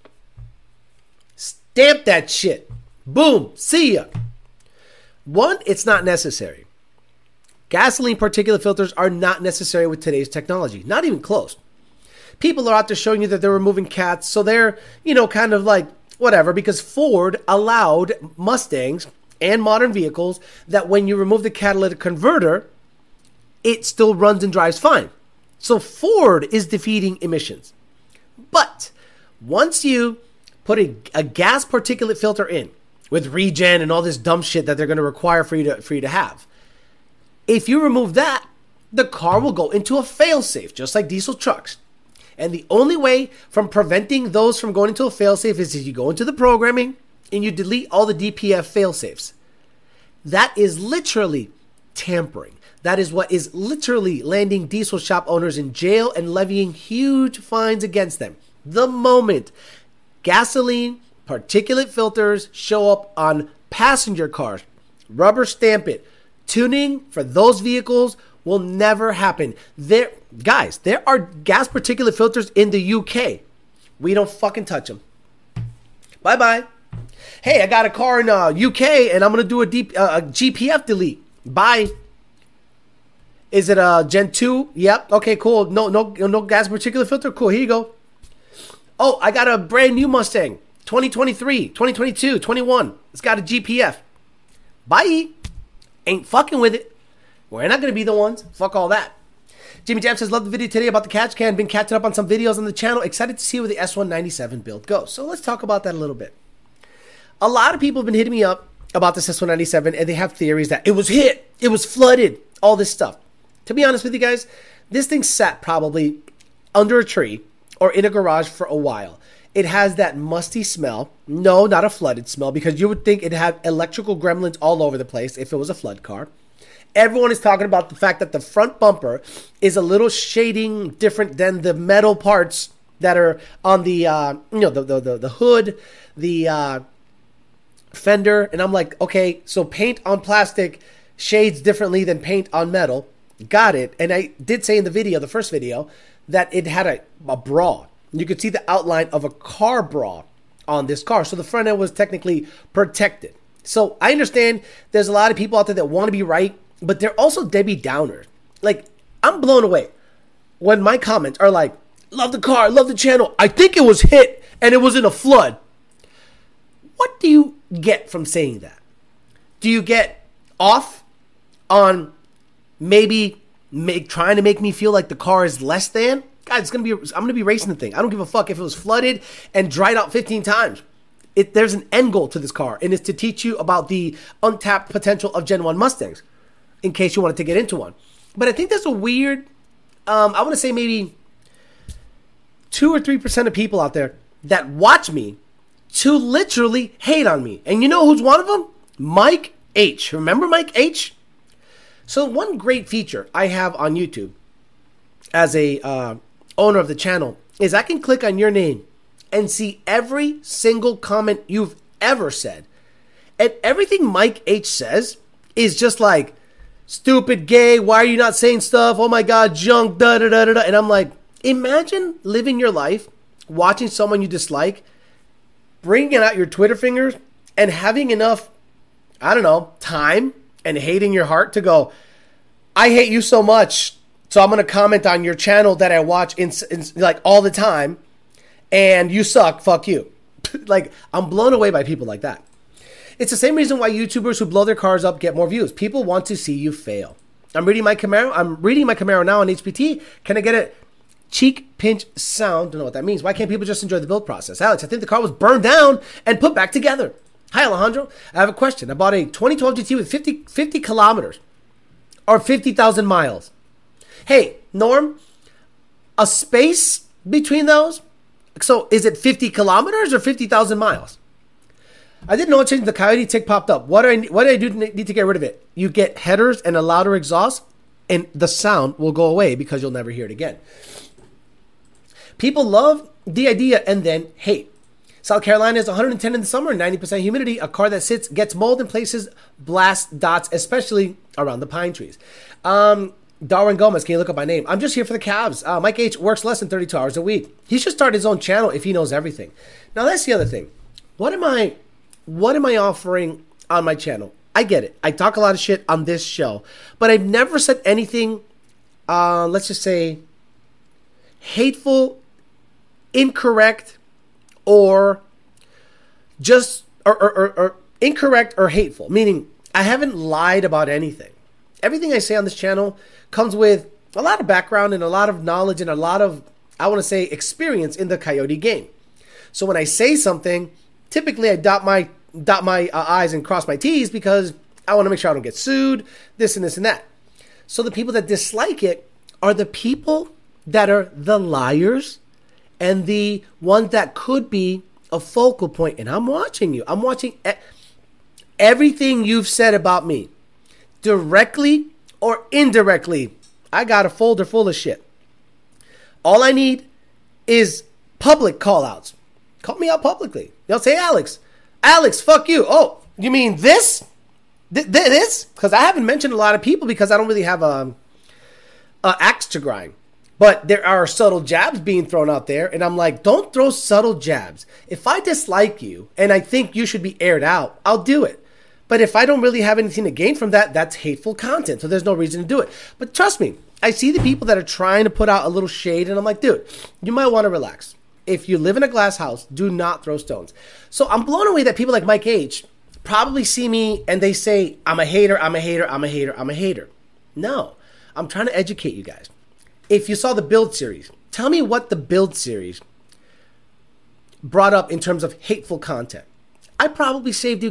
Stamp that shit. Boom. See ya. One, it's not necessary. Gasoline particulate filters are not necessary with today's technology. Not even close. People are out there showing you that they're removing cats. So they're, kind of like, whatever. Because Ford allowed Mustangs and modern vehicles that when you remove the catalytic converter, it still runs and drives fine. So Ford is defeating emissions. But once you put a gas particulate filter in with regen and all this dumb shit that they're going to require for you to have, if you remove that, the car will go into a failsafe, just like diesel trucks. And the only way from preventing those from going into a failsafe is if you go into the programming and you delete all the DPF failsafes. That is literally tampering. That is what is literally landing diesel shop owners in jail and levying huge fines against them. The moment gasoline particulate filters show up on passenger cars, rubber stamp it. Tuning for those vehicles will never happen. There are gas particulate filters in the UK. We don't fucking touch them. Bye-bye. Hey, I got a car in UK and I'm going to do a GPF delete. Bye. Is it a Gen 2? Yep. Okay, cool. No gas particulate filter. Cool. Here you go. Oh, I got a brand new Mustang. 2023, 2022, 21. It's got a GPF. Bye. Ain't fucking with it. We're not going to be the ones. Fuck all that. Jimmy Jam says, love the video today about the catch can. Been catching up on some videos on the channel. Excited to see where the S197 build goes. So let's talk about that a little bit. A lot of people have been hitting me up about this S197 and they have theories that it was hit, it was flooded, all this stuff. To be honest with you guys, this thing sat probably under a tree or in a garage for a while. It has that musty smell. No, not a flooded smell, because you would think it had electrical gremlins all over the place if it was a flood car. Everyone is talking about the fact that the front bumper is a little shading different than the metal parts that are on the the hood, the fender. And I'm like, okay, so paint on plastic shades differently than paint on metal. Got it. And I did say in the video, the first video, that it had a bra. You could see the outline of a car bra on this car. So the front end was technically protected. So I understand there's a lot of people out there that want to be right, but they're also Debbie Downers. Like, I'm blown away when my comments are like, love the car, love the channel. I think it was hit and it was in a flood. What do you get from saying that? Do you get off on maybe trying to make me feel like the car is less than? Guys, I'm gonna be racing the thing. I don't give a fuck if it was flooded and dried out 15 times. There's an end goal to this car, and it's to teach you about the untapped potential of Gen 1 Mustangs, in case you wanted to get into one. But I think there's a weird, I want to say maybe 2 or 3% of people out there that watch me to literally hate on me. And you know who's one of them? Mike H. Remember Mike H? So one great feature I have on YouTube as a owner of the channel is I can click on your name and see every single comment you've ever said. And everything Mike H says is just like, stupid, gay, why are you not saying stuff? Oh my God, junk, da da da da da. And I'm like, imagine living your life, watching someone you dislike, bringing out your Twitter fingers, and having enough, I don't know, time and hate in your heart to go, I hate you so much, so I'm going to comment on your channel that I watch in like all the time, and you suck, fuck you. Like, I'm blown away by people like that. It's the same reason why YouTubers who blow their cars up get more views. People want to see you fail. I'm reading my Camaro now on HPT. Can I get a cheek pinch sound? Don't know what that means. Why can't people just enjoy the build process? Alex, I think the car was burned down and put back together. Hi, Alejandro. I have a question. I bought a 2012 GT with 50 kilometers or 50,000 miles. Hey, Norm, a space between those? So is it 50 kilometers or 50,000 miles? I didn't know it changed. The Coyote tick popped up. What do I do to need to get rid of it? You get headers and a louder exhaust, and the sound will go away because you'll never hear it again. People love the idea and then hate. South Carolina is 110 in the summer, 90% humidity. A car that sits gets mold in places, blast dots, especially around the pine trees. Darwin Gomez, can you look up my name? I'm just here for the Cavs. Mike H works less than 32 hours a week. He should start his own channel if he knows everything. Now, that's the other thing. What am I offering on my channel? I get it. I talk a lot of shit on this show, but I've never said anything, let's just say, hateful, incorrect, or just, or incorrect or hateful. Meaning, I haven't lied about anything. Everything I say on this channel comes with a lot of background and a lot of knowledge and a lot of, I want to say, experience in the Coyote game. So when I say something, typically I dot my I's and cross my T's because I want to make sure I don't get sued, this and this and that. So the people that dislike it are the people that are the liars and the ones that could be a focal point. And I'm watching you. I'm watching everything you've said about me, directly or indirectly. I got a folder full of shit. All I need is public call-outs. Call me out publicly. They'll say, Alex, fuck you. Oh, you mean this? This? Because I haven't mentioned a lot of people because I don't really have a axe to grind. But there are subtle jabs being thrown out there. And I'm like, don't throw subtle jabs. If I dislike you and I think you should be aired out, I'll do it. But if I don't really have anything to gain from that, that's hateful content. So there's no reason to do it. But trust me, I see the people that are trying to put out a little shade. And I'm like, dude, you might want to relax. If you live in a glass house, do not throw stones. So I'm blown away that people like Mike H probably see me and they say, I'm a hater, I'm a hater, I'm a hater, I'm a hater. No, I'm trying to educate you guys. If you saw the Build series, tell me what the Build series brought up in terms of hateful content. I probably saved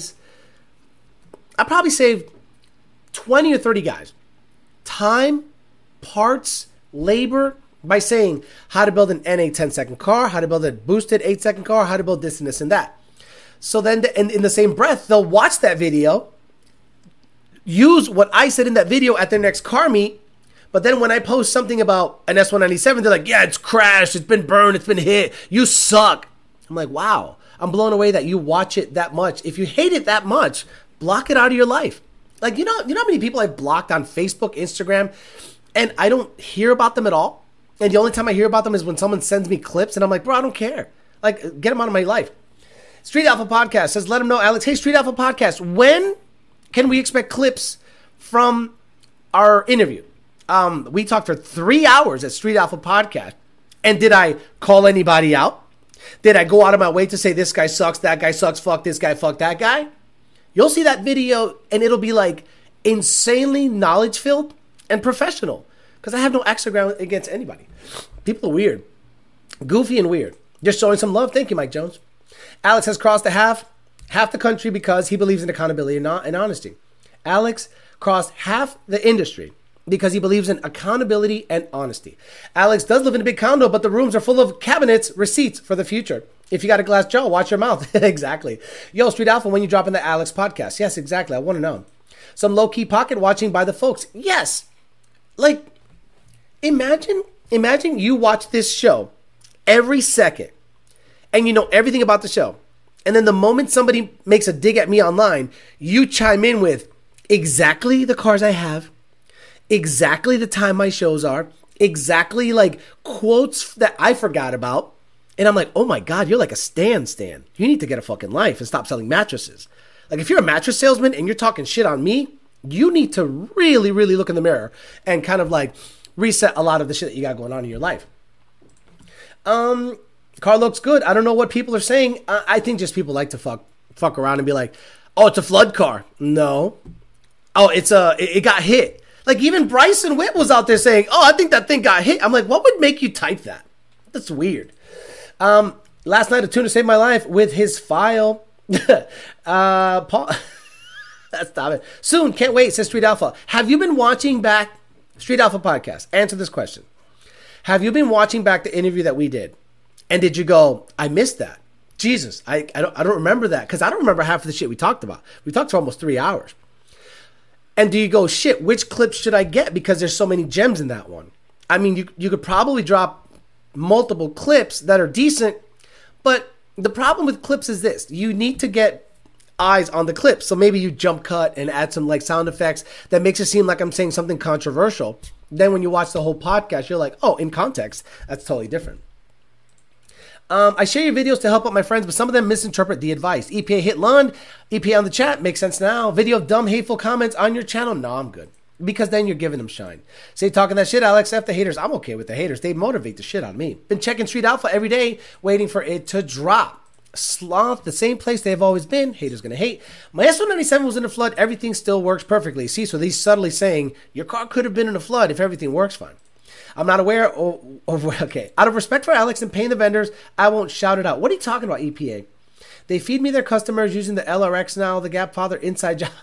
20 or 30 guys. Time, parts, labor, by saying how to build an NA 10-second car, how to build a boosted 8-second car, how to build this and this and that. So then in the same breath, they'll watch that video, use what I said in that video at their next car meet, but then when I post something about an S197, they're like, yeah, it's crashed, it's been burned, it's been hit, you suck. I'm like, wow, I'm blown away that you watch it that much. If you hate it that much, block it out of your life. Like, you know how many people I've blocked on Facebook, Instagram, and I don't hear about them at all? And the only time I hear about them is when someone sends me clips, and I'm like, bro, I don't care. Like, get them out of my life. Street Alpha Podcast says, let them know, Alex. Hey, Street Alpha Podcast, when can we expect clips from our interview? We talked for 3 hours at Street Alpha Podcast. And did I call anybody out? Did I go out of my way to say this guy sucks, that guy sucks, fuck this guy, fuck that guy? You'll see that video, and it'll be like insanely knowledge-filled and professional. Because I have no axe to grind against anybody. People are weird. Goofy and weird. Just showing some love. Thank you, Mike Jones. Alex has crossed half the country because he believes in accountability and honesty. Alex crossed half the industry because he believes in accountability and honesty. Alex does live in a big condo, but the rooms are full of cabinets, receipts for the future. If you got a glass jaw, watch your mouth. Exactly. Yo, Street Alpha, when you drop in the Alex podcast? Yes, exactly. I want to know. Some low-key pocket watching by the folks. Yes. Like, Imagine you watch this show every second and you know everything about the show. And then the moment somebody makes a dig at me online, you chime in with exactly the cars I have, exactly the time my shows are, exactly like quotes that I forgot about. And I'm like, oh my God, you're like a Stan. You need to get a fucking life and stop selling mattresses. Like if you're a mattress salesman and you're talking shit on me, you need to really, really look in the mirror and kind of like reset a lot of the shit that you got going on in your life. Car looks good. I don't know what people are saying. I think just people like to fuck around and be like, oh, it's a flood car. No. Oh, it got hit. Like even Bryson Witt was out there saying, oh, I think that thing got hit. I'm like, what would make you type that? That's weird. Last night a tuner saved my life with his file. Paul, stop it. Soon, can't wait, says Street Alpha. Have you been watching back Street Alpha podcast? Answer this question. Have you been watching back the interview that we did? And did you go, I missed that? Jesus, I don't remember that because I don't remember half of the shit we talked about. We talked for almost 3 hours. And do you go, shit, which clips should I get? Because there's so many gems in that one. I mean, you could probably drop multiple clips that are decent, but the problem with clips is this. You need to get eyes on the clips. So maybe you jump cut and add some like sound effects that makes it seem like I'm saying something controversial. Then when you watch the whole podcast, you're like, oh, in context, that's totally different. I share your videos to help out my friends, but some of them misinterpret the advice. EPA hit Lund. EPA on the chat. Makes sense now. Video of dumb, hateful comments on your channel. No, I'm good. Because then you're giving them shine. Say talking that shit, Alex. F the haters. I'm okay with the haters. They motivate the shit on me. Been checking Street Alpha every day, waiting for it to drop. Sloth, the same place they've always been. Haters gonna hate. My S197 was in a flood. Everything still works perfectly. See, so he's subtly saying your car could have been in a flood if everything works fine. I'm not aware of okay. Out of respect for Alex and paying the vendors, I won't shout it out. What are you talking about, EPA? They feed me their customers using the LRX now, the Gap Father inside job.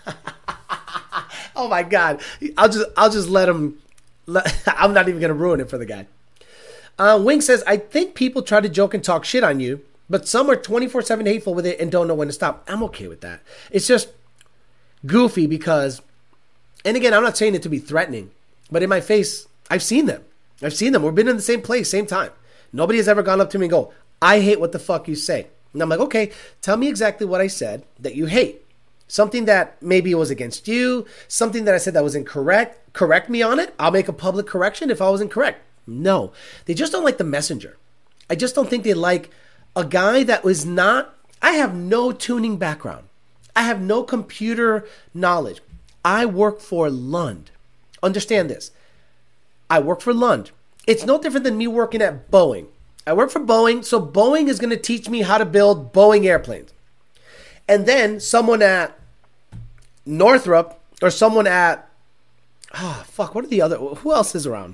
Oh my God. I'll just let him. I'm not even going to ruin it for the guy. Wing says, I think people try to joke and talk shit on you, but some are 24/7 hateful with it and don't know when to stop. I'm okay with that. It's just goofy because, and again, I'm not saying it to be threatening, but in my face, I've seen them. We've been in the same place, same time. Nobody has ever gone up to me and go, I hate what the fuck you say. And I'm like, okay, tell me exactly what I said that you hate. Something that maybe was against you, something that I said that was incorrect. Correct me on it. I'll make a public correction if I was incorrect. No, they just don't like the messenger. I just don't think they like a guy that was not, I have no tuning background. I have no computer knowledge. I work for Lund. Understand this. I work for Lund. It's no different than me working at Boeing. I work for Boeing, so Boeing is going to teach me how to build Boeing airplanes. And then someone at Northrop or someone at, what are the other, who else is around?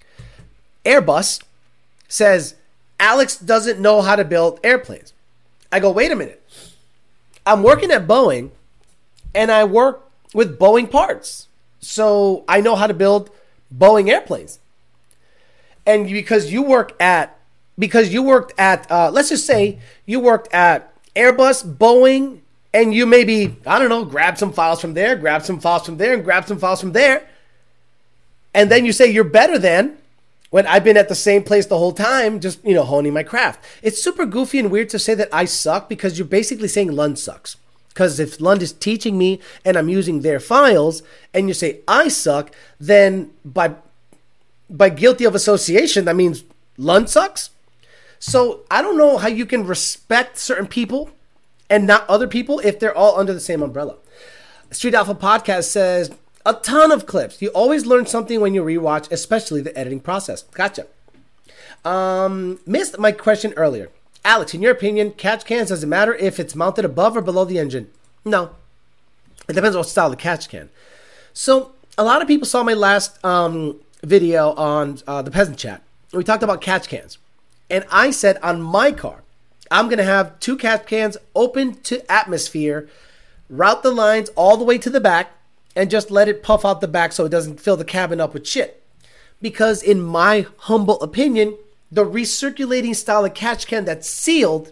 Airbus says, Alex doesn't know how to build airplanes. I go, wait a minute. I'm working at Boeing and I work with Boeing parts. So I know how to build Boeing airplanes. And because you worked at, let's just say you worked at Airbus, Boeing, and you maybe, I don't know, grab some files from there, grab some files from there, and grab some files from there. And then you say you're better than when I've been at the same place the whole time, just, honing my craft. It's super goofy and weird to say that I suck because you're basically saying Lund sucks. Because if Lund is teaching me and I'm using their files and you say I suck, then by guilty of association, that means Lund sucks. So I don't know how you can respect certain people and not other people if they're all under the same umbrella. Street Alpha Podcast says, a ton of clips. You always learn something when you rewatch, especially the editing process. Gotcha. Missed my question earlier. Alex, in your opinion, catch cans, does it matter if it's mounted above or below the engine? No. It depends on what style of catch can. So a lot of people saw my last video on the Peasant Chat. We talked about catch cans. And I said on my car, I'm going to have 2 catch cans open to atmosphere, route the lines all the way to the back, and just let it puff out the back so it doesn't fill the cabin up with shit. Because in my humble opinion, the recirculating style of catch can that's sealed,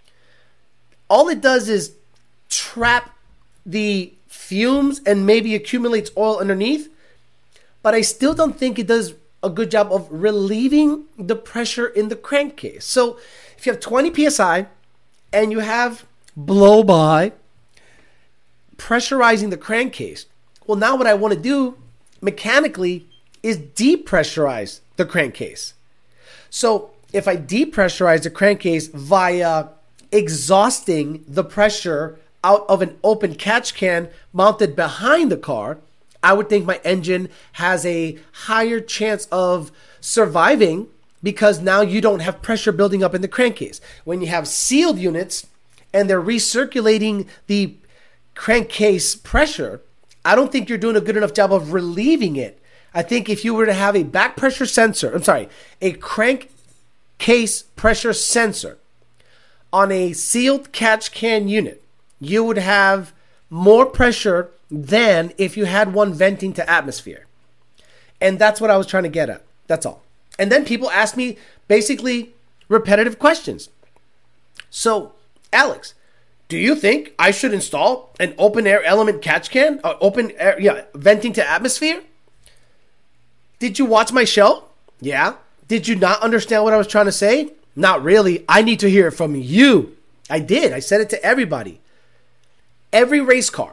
all it does is trap the fumes and maybe accumulates oil underneath. But I still don't think it does a good job of relieving the pressure in the crankcase. So if you have 20 psi and you have blow by pressurizing the crankcase, well, now what I want to do mechanically is depressurize the crankcase. So if I depressurize the crankcase via exhausting the pressure out of an open catch can mounted behind the car, I would think my engine has a higher chance of surviving because now you don't have pressure building up in the crankcase. When you have sealed units and they're recirculating the crankcase pressure, I don't think you're doing a good enough job of relieving it. I think if you were to have a back pressure sensor, a crankcase pressure sensor on a sealed catch can unit, you would have more pressure than if you had one venting to atmosphere. And that's what I was trying to get at. That's all. And then people ask me basically repetitive questions. So, Alex, do you think I should install an open air element catch can? Venting to atmosphere? Did you watch my show? Yeah. Did you not understand what I was trying to say? Not really. I need to hear it from you. I did. I said it to everybody. Every race car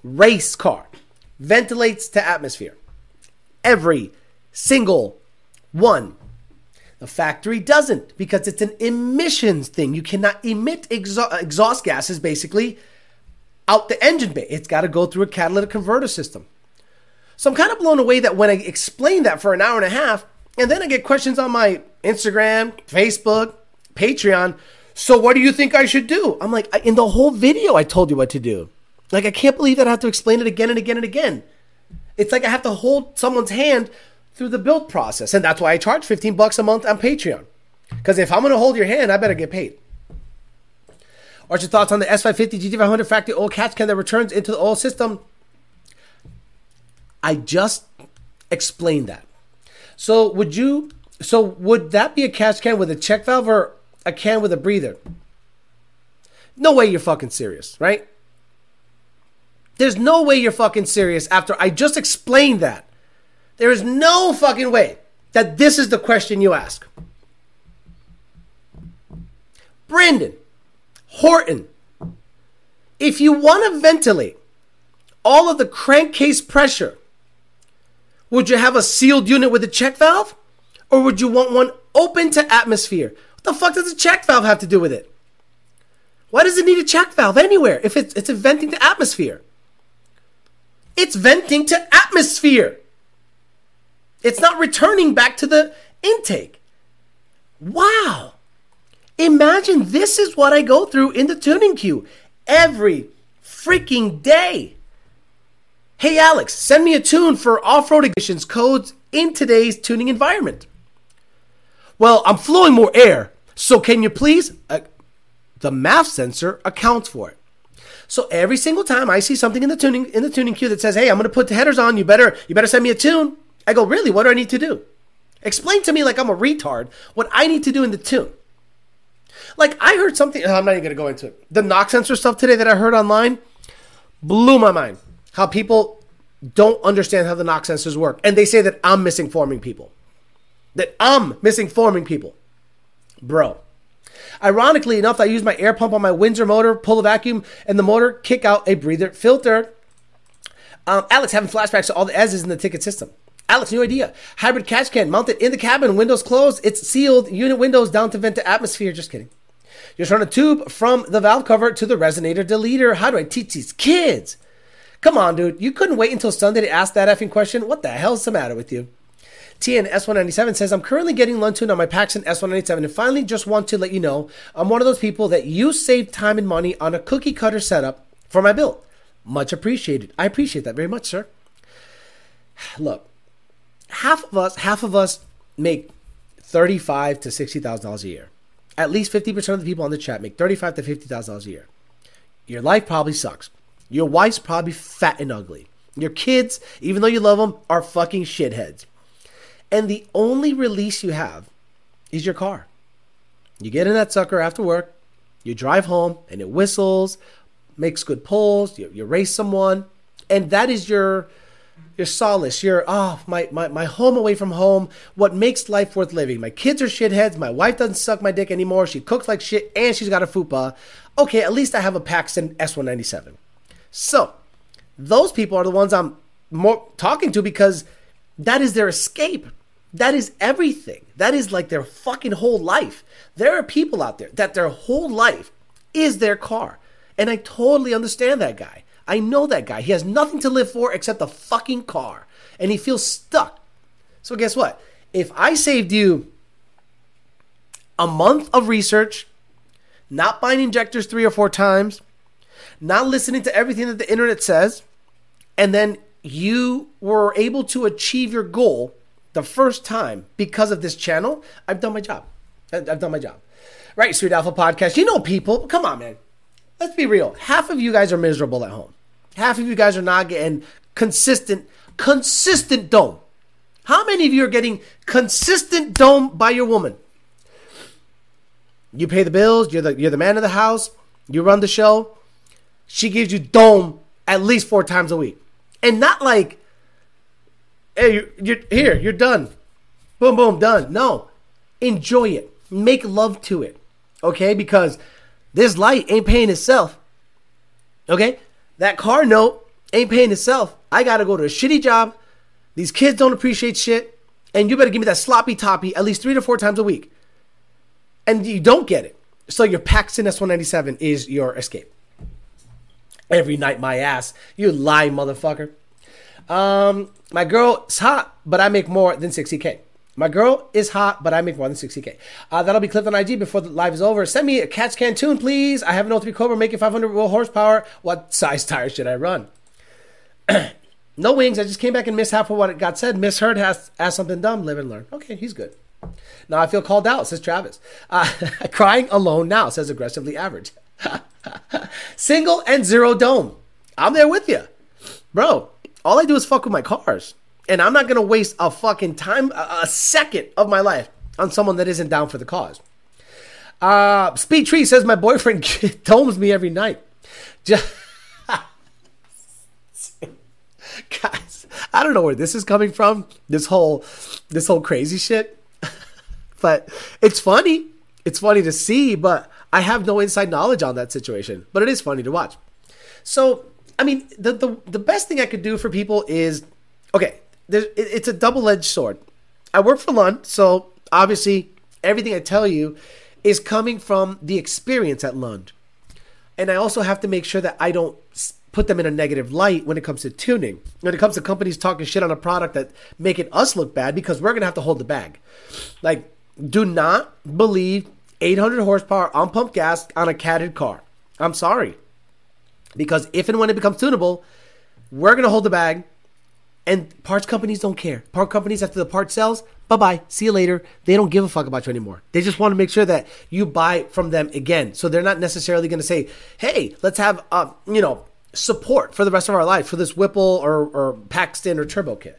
ventilates to atmosphere. Every single one. The factory doesn't because it's an emissions thing. You cannot emit exhaust gases basically out the engine bay. It's got to go through a catalytic converter system. So I'm kind of blown away that when I explain that for an hour and a half, and then I get questions on my Instagram, Facebook, Patreon. So what do you think I should do? I'm like, in the whole video, I told you what to do. Like, I can't believe that I have to explain it again and again and again. It's like I have to hold someone's hand through the build process. And that's why I charge $15 a month on Patreon. Because if I'm going to hold your hand, I better get paid. What's your thoughts on the S550 GT500 factory oil catch can that returns into the oil system? I just explained that. So would that be a catch can with a check valve or a can with a breather? No way you're fucking serious, right? There's no way you're fucking serious after I just explained that. There is no fucking way that this is the question you ask. Brandon Horton, if you want to ventilate all of the crankcase pressure, would you have a sealed unit with a check valve? Or would you want one open to atmosphere? What the fuck does a check valve have to do with it? Why does it need a check valve anywhere if it's a venting to atmosphere? It's venting to atmosphere. It's not returning back to the intake. Wow. Imagine this is what I go through in the tuning queue every freaking day. Hey, Alex, send me a tune for off-road ignitions codes in today's tuning environment. Well, I'm flowing more air, so can you please? The MAF sensor accounts for it. So every single time I see something in the tuning queue that says, "Hey, I'm going to put the headers on. You better send me a tune." I go, "Really? What do I need to do? Explain to me like I'm a retard what I need to do in the tune." Like I heard something. I'm not even going to go into it. The knock sensor stuff today that I heard online blew my mind. How people don't understand how the knock sensors work, and they say that I'm misinforming people. Bro. Ironically enough, I use my air pump on my Windsor motor, pull the vacuum, and the motor kick out a breather filter. Alex, having flashbacks to all the S's in the ticket system. Alex, new idea. Hybrid catch can mounted in the cabin, windows closed. It's sealed, unit windows down to vent to atmosphere. Just kidding. Just run a tube from the valve cover to the resonator deleter. How do I teach these kids? Come on, dude. You couldn't wait until Sunday to ask that effing question? What the hell's the matter with you? TN S197 says, I'm currently getting Lund tuned on my Paxton S197 and finally just want to let you know I'm one of those people that you save time and money on a cookie cutter setup for my build. Much appreciated. I appreciate that very much, sir. Look, half of us make $35,000 to $60,000 a year. At least 50% of the people on the chat make $35,000 to $50,000 a year. Your life probably sucks. Your wife's probably fat and ugly. Your kids, even though you love them, are fucking shitheads. And the only release you have is your car. You get in that sucker after work, you drive home, and it whistles, makes good pulls, you race someone, and that is your You're solace. You're, my home away from home. What makes life worth living. My kids are shitheads. My wife doesn't suck my dick anymore. She cooks like shit and she's got a fupa. Okay, at least I have a Paxton S197. So, those people are the ones I'm more talking to because that is their escape. That is everything. That is like their fucking whole life. There are people out there that their whole life is their car. And I totally understand that guy. I know that guy. He has nothing to live for except a fucking car. And he feels stuck. So guess what? If I saved you a month of research, not buying injectors 3 or 4 times, not listening to everything that the internet says, and then you were able to achieve your goal the first time because of this channel, I've done my job. I've done my job. Right, Street Alpha Podcast. You know people. Come on, man. Let's be real. Half of you guys are miserable at home. Half of you guys are not getting consistent dome. How many of you are getting consistent dome by your woman? You pay the bills. You're the man of the house. You run the show. She gives you dome at least 4 times a week. And not like, hey, you're done. Boom, boom, done. No. Enjoy it. Make love to it. Okay? Because this light ain't paying itself. Okay? That car note ain't paying itself. I got to go to a shitty job. These kids don't appreciate shit. And you better give me that sloppy toppy at least 3 to 4 times a week. And you don't get it. So your Paxton S197 is your escape. Every night, my ass. You lying motherfucker. My girl is hot, but I make more than 60K. My girl is hot, but I make more than 60K. That'll be clipped on IG before the live is over. Send me a Catch Can tune, please. I have an 03 Cobra making 500 horsepower. What size tire should I run? No wings. I just came back and missed half of what it got said. Misheard has asked something dumb. Live and learn. Okay, he's good. Now I feel called out, says Travis. Crying alone now, says aggressively average. Single and 0 dome. I'm there with you. Bro, all I do is fuck with my cars. And I'm not going to waste a fucking time, a second of my life on someone that isn't down for the cause. Speed Tree says my boyfriend domes me every night. Guys, I don't know where this is coming from. This whole crazy shit. But it's funny. It's funny to see, but I have no inside knowledge on that situation. But it is funny to watch. So, I mean, the best thing I could do for people is, okay, it's a double-edged sword. I work for Lund, so obviously everything I tell you is coming from the experience at Lund. And I also have to make sure that I don't put them in a negative light when it comes to tuning. When it comes to companies talking shit on a product that making us look bad, because we're going to have to hold the bag. Like, do not believe 800 horsepower on pump gas on a catted car. I'm sorry. Because if and when it becomes tunable, we're going to hold the bag. And parts companies don't care. Part companies, after the part sells, bye-bye, see you later. They don't give a fuck about you anymore. They just want to make sure that you buy from them again. So they're not necessarily going to say, hey, let's have, support for the rest of our life for this Whipple or Paxton or Turbo Kit.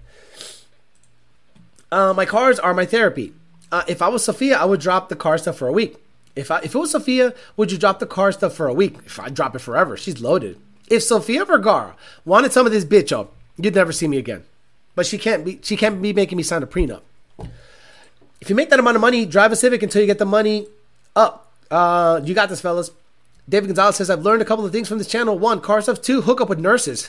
My cars are my therapy. If I was Sophia, I would drop the car stuff for a week. If it was Sophia, would you drop the car stuff for a week? If I drop it forever, she's loaded. If Sofia Vergara wanted some of this bitch up, you'd never see me again. But she can't be making me sign a prenup. If you make that amount of money, drive a Civic until you get the money up. You got this, fellas. David Gonzalez says, I've learned a couple of things from this channel. 1, car stuff. 2, hook up with nurses.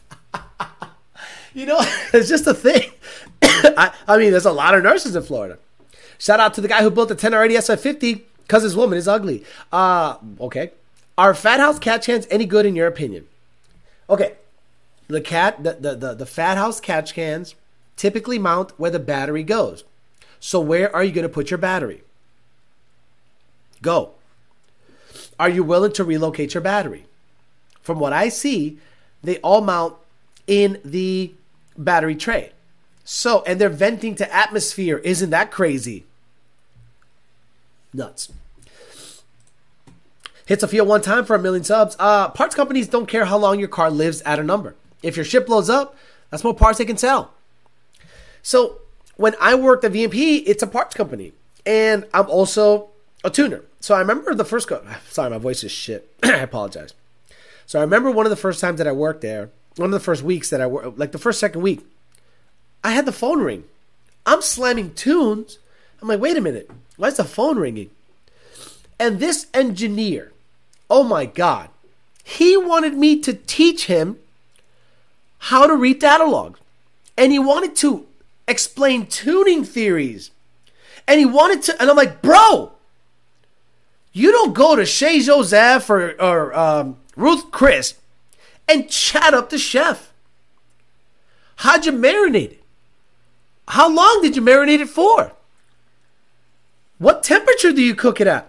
It's just a thing. I mean, there's a lot of nurses in Florida. Shout out to the guy who built the 10R80 SF50 because his woman is ugly. Okay. Are Fat House catch cans any good in your opinion? Okay. The Fat House catch cans typically mount where the battery goes. So where are you going to put your battery? Go. Are you willing to relocate your battery? From what I see, they all mount in the battery tray. So, and they're venting to atmosphere. Isn't that crazy? Nuts. Hit Sophia one time for 1 million subs. Parts companies don't care how long your car lives at a number. If your shit blows up, that's more parts they can sell. So when I worked at VMP, it's a parts company. And I'm also a tuner. So I remember the first... Sorry, my voice is shit. I apologize. So I remember one of the first times that I worked there, one of the first weeks that I worked, like the first, second week, I had the phone ring. I'm slamming tunes. I'm like, wait a minute. Why is the phone ringing? And this engineer, oh my God, he wanted me to teach him how to read data logs. And he wanted to explain tuning theories. And he wanted to, and I'm like, bro, you don't go to Shea Joseph or Ruth Chris and chat up the chef. How'd you marinate it? How long did you marinate it for? What temperature do you cook it at?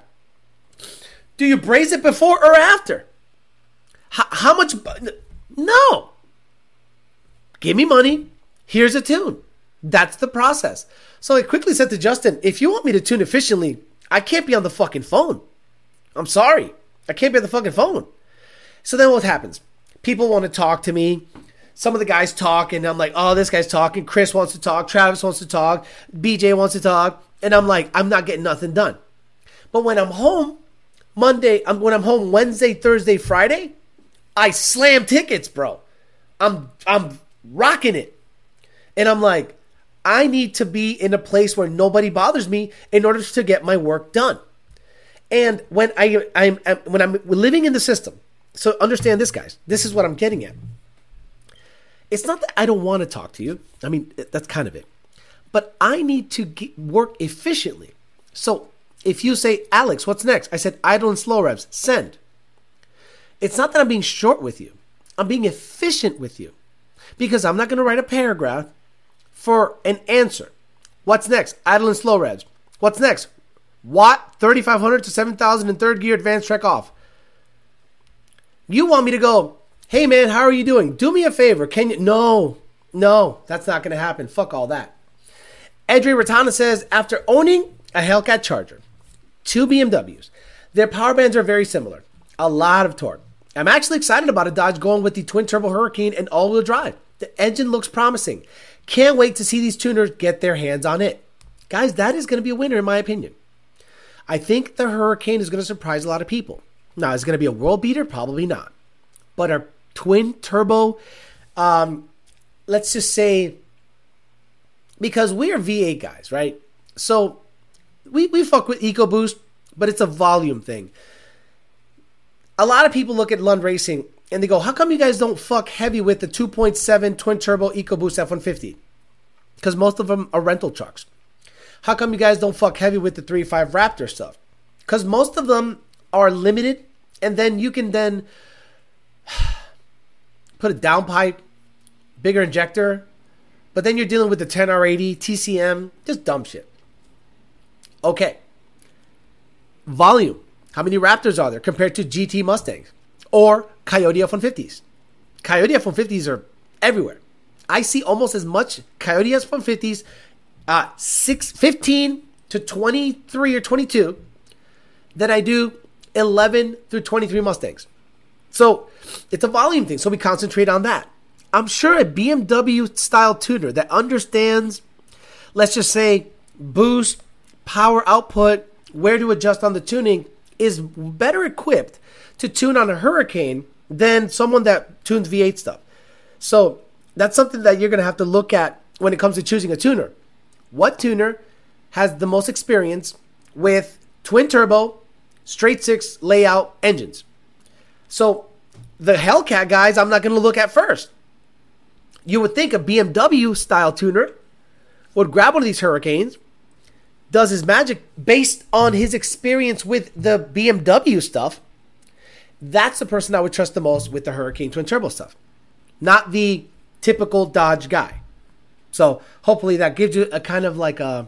Do you braise it before or after? How much? No. Give me money. Here's a tune. That's the process. So I quickly said to Justin, if you want me to tune efficiently, I can't be on the fucking phone. I'm sorry. I can't be on the fucking phone. So then what happens? People want to talk to me. Some of the guys talk, and I'm like, oh, this guy's talking. Chris wants to talk. Travis wants to talk. BJ wants to talk. And I'm like, I'm not getting nothing done. But when I'm home when I'm home Wednesday, Thursday, Friday, I slam tickets, bro. I'm rocking it. And I'm like, I need to be in a place where nobody bothers me in order to get my work done. And when I'm living in the system, so understand this, guys. This is what I'm getting at. It's not that I don't want to talk to you. I mean, that's kind of it. But I need to work efficiently. So if you say, Alex, what's next? I said, idle and slow revs. Send. It's not that I'm being short with you. I'm being efficient with you. Because I'm not going to write a paragraph for an answer. What's next? Idle and slow revs. What's next? Watt 3,500 to 7,000 in third gear advanced trek off. You want me to go, hey man, how are you doing? Do me a favor. Can you? No, that's not going to happen. Fuck all that. Edre Ratana says, after owning a Hellcat Charger, 2 BMWs, their power bands are very similar. A lot of torque. I'm actually excited about a Dodge going with the twin turbo Hurricane and all-wheel drive. The engine looks promising. Can't wait to see these tuners get their hands on it. Guys, that is going to be a winner in my opinion. I think the Hurricane is going to surprise a lot of people. Now, is it going to be a world beater? Probably not. But our twin turbo, let's just say, because we are V8 guys, right? So we fuck with EcoBoost, but it's a volume thing. A lot of people look at Lund Racing and they go, how come you guys don't fuck heavy with the 2.7 twin turbo EcoBoost F-150? Because most of them are rental trucks. How come you guys don't fuck heavy with the 3.5 Raptor stuff? Because most of them are limited, and then you can then put a downpipe, bigger injector, but then you're dealing with the 10R80, TCM, just dumb shit. Okay. Volume. How many Raptors are there compared to GT Mustangs or Coyote F-150s? Coyote F-150s are everywhere. I see almost as much Coyote F-150s 15 to 23 or 22 than I do 11 through 23 Mustangs. So it's a volume thing. So we concentrate on that. I'm sure a BMW style tuner that understands, let's just say, boost, power output, where to adjust on the tuning is better equipped to tune on a Hurricane than someone that tunes V8 stuff. So that's something that you're going to have to look at when it comes to choosing a tuner. What tuner has the most experience with twin turbo, straight six layout engines? So the Hellcat guys, I'm not going to look at first. You would think a BMW style tuner would grab one of these Hurricanes, does his magic based on his experience with the BMW stuff. That's the person I would trust the most with the Hurricane twin turbo stuff, not the typical Dodge guy. So hopefully that gives you a kind of like a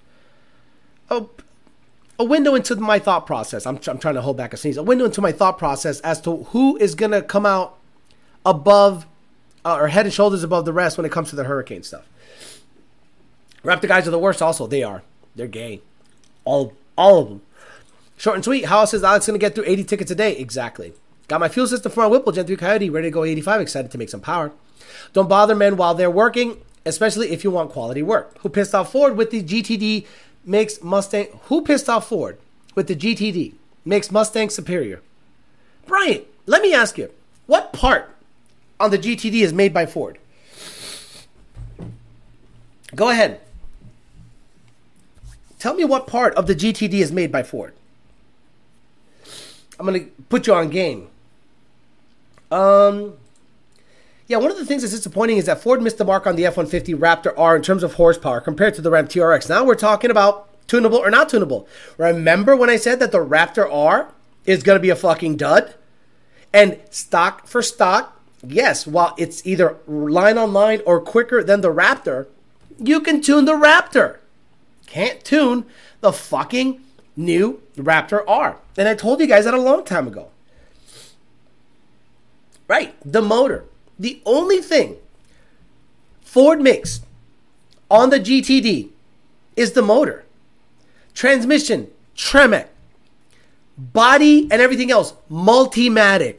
window into my thought process. I'm trying to hold back a sneeze. A window into my thought process as to who is going to come out above or head and shoulders above the rest when it comes to the Hurricane stuff. Raptor guys are the worst also. They are. They're gay. All of them. Short and sweet. How else is Alex going to get through 80 tickets a day? Exactly. Got my fuel system for my Whipple Gen 3 Coyote. Ready to go 85. Excited to make some power. Don't bother men while they're working, especially if you want quality work. Who pissed off Ford with the GTD makes Mustang... Who pissed off Ford with the GTD makes Mustang superior? Brian, let me ask you. What part on the GTD is made by Ford? Go ahead. Tell me what part of the GTD is made by Ford. I'm going to put you on game. Yeah, one of the things that's disappointing is that Ford missed the mark on the F-150 Raptor R in terms of horsepower compared to the Ram TRX. Now we're talking about tunable or not tunable. Remember when I said that the Raptor R is going to be a fucking dud? And stock for stock, yes, while it's either line on line or quicker than the Raptor, you can tune the Raptor. Can't tune the fucking new Raptor R. And I told you guys that a long time ago. Right, the motor. The only thing Ford makes on the GTD is the motor. Transmission, Tremec. Body and everything else, Multimatic.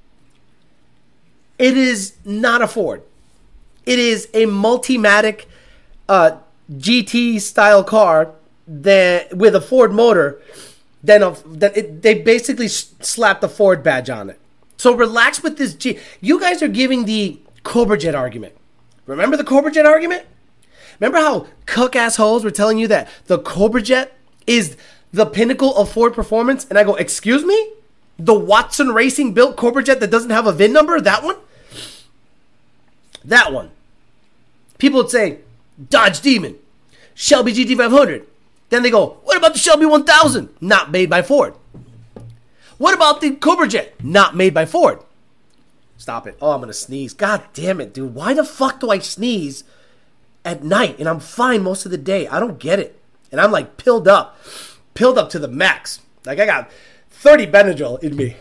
It is not a Ford. It is a Multimatic GT style car that with a Ford motor. They basically slapped the Ford badge on it. So relax with this G. You guys are giving the Cobra Jet argument. Remember the Cobra Jet argument? Remember how cook-ass hoes were telling you that the Cobra Jet is the pinnacle of Ford performance? And I go, excuse me? The Watson Racing built Cobra Jet that doesn't have a VIN number? That one? That one. People would say, Dodge Demon, Shelby GT500. Then they go, what about the Shelby 1000? Not made by Ford. What about the Cobra Jet? Not made by Ford. Stop it. Oh, I'm going to sneeze. God damn it, dude. Why the fuck do I sneeze at night? And I'm fine most of the day. I don't get it. And I'm like pilled up to the max. Like I got 30 Benadryl in me.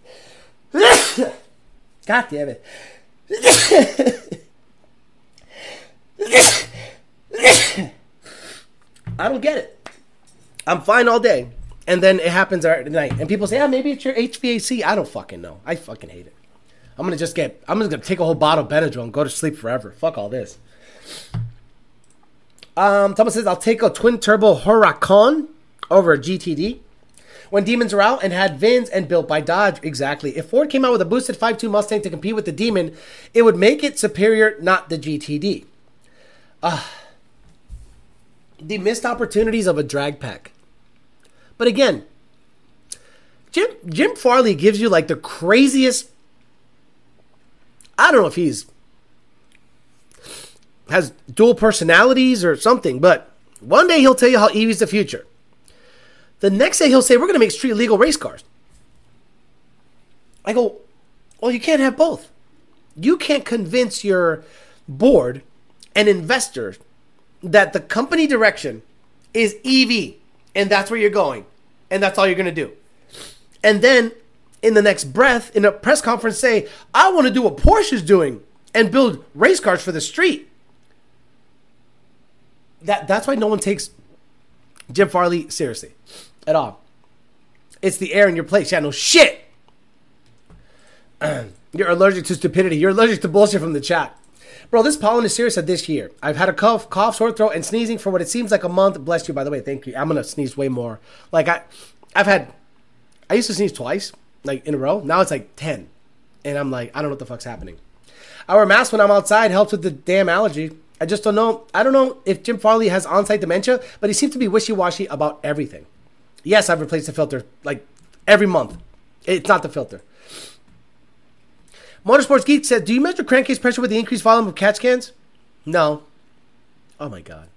God damn it. I don't get it. I'm fine all day. And then it happens at night. And people say, maybe it's your HVAC. I don't fucking know. I fucking hate it. I'm just gonna take a whole bottle of Benadryl and go to sleep forever. Fuck all this. Thomas says, I'll take a twin turbo Huracan over a GTD. When Demons are out and had VINs and built by Dodge. Exactly. If Ford came out with a boosted 5.2 Mustang to compete with the Demon, it would make it superior, not the GTD. The missed opportunities of a drag pack. But again, Jim Farley gives you like the craziest. I don't know if has dual personalities or something, but one day he'll tell you how EV's the future. The next day he'll say, we're going to make street legal race cars. I go, well, you can't have both. You can't convince your board and investors that the company direction is EV. And that's where you're going. And that's all you're going to do. And then in the next breath, in a press conference, say, I want to do what Porsche's doing and build race cars for the street. That's why no one takes Jim Farley seriously at all. It's the air in your place. Yeah, no shit. You're allergic to stupidity. You're allergic to bullshit from the chat. Bro, this pollen is serious this year. I've had a cough, sore throat, and sneezing for what it seems like a month. Bless you, by the way. Thank you. I'm going to sneeze way more. Like, I used to sneeze twice, like, in a row. Now it's like 10. And I'm like, I don't know what the fuck's happening. I wear a mask when I'm outside. Helps with the damn allergy. I just don't know. I don't know if Jim Farley has on-site dementia, but he seems to be wishy-washy about everything. Yes, I've replaced the filter, like, every month. It's not the filter. Motorsports Geek said, do you measure crankcase pressure with the increased volume of catch cans? No. Oh, my God.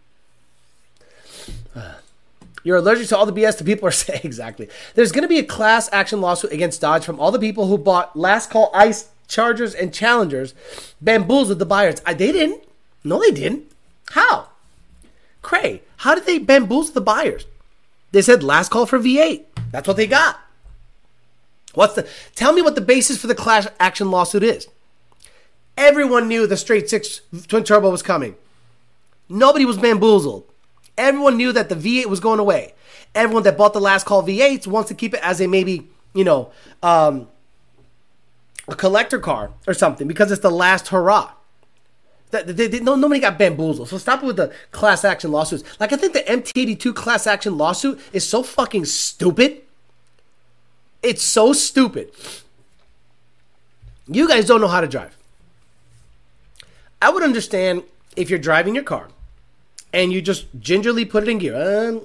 You're allergic to all the BS the people are saying. Exactly. There's going to be a class action lawsuit against Dodge from all the people who bought last call ICE Chargers and Challengers, bamboozled the buyers. They didn't. No, they didn't. How? Cray, how did they bamboozle the buyers? They said last call for V8. That's what they got. Tell me what the basis for the class action lawsuit is. Everyone knew the straight six twin turbo was coming. Nobody was bamboozled. Everyone knew that the V8 was going away. Everyone that bought the last call V8s wants to keep it as a maybe, a collector car or something because it's the last hurrah. Nobody got bamboozled. So stop it with the class action lawsuits. Like, I think the MT82 class action lawsuit is so fucking stupid. It's so stupid. You guys don't know how to drive. I would understand if you're driving your car and you just gingerly put it in gear.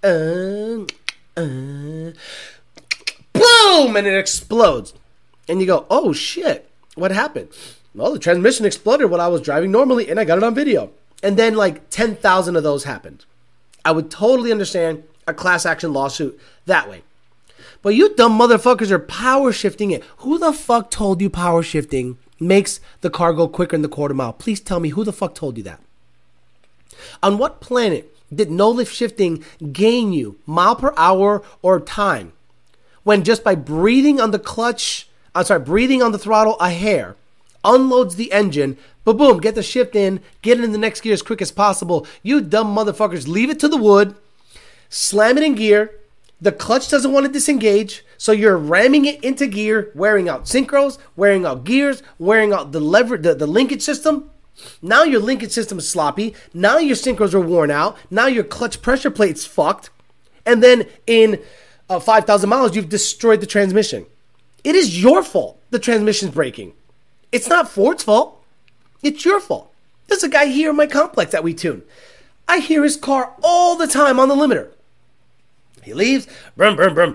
Boom! And it explodes. And you go, oh shit, what happened? Well, the transmission exploded while I was driving normally and I got it on video. And then like 10,000 of those happened. I would totally understand a class action lawsuit that way. But you dumb motherfuckers are power shifting it. Who the fuck told you power shifting makes the car go quicker in the quarter mile? Please tell me who the fuck told you that. On what planet did no lift shifting gain you mile per hour or time when just by breathing on the throttle a hair unloads the engine, but boom, get the shift in, get it in the next gear as quick as possible. You dumb motherfuckers leave it to the wood, slam it in gear. The clutch doesn't want to disengage, so you're ramming it into gear, wearing out synchros, wearing out gears, wearing out the linkage system. Now your linkage system is sloppy. Now your synchros are worn out. Now your clutch pressure plate's fucked. And then in 5,000 miles, you've destroyed the transmission. It is your fault the transmission's breaking. It's not Ford's fault. It's your fault. There's a guy here in my complex that we tune. I hear his car all the time on the limiter. He leaves, brum, brum, brum.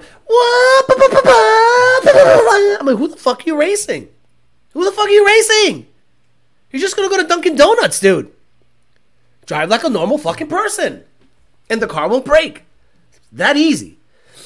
I'm like, who the fuck are you racing? Who the fuck are you racing? You're just going to go to Dunkin' Donuts, dude. Drive like a normal fucking person. And the car won't break. That easy.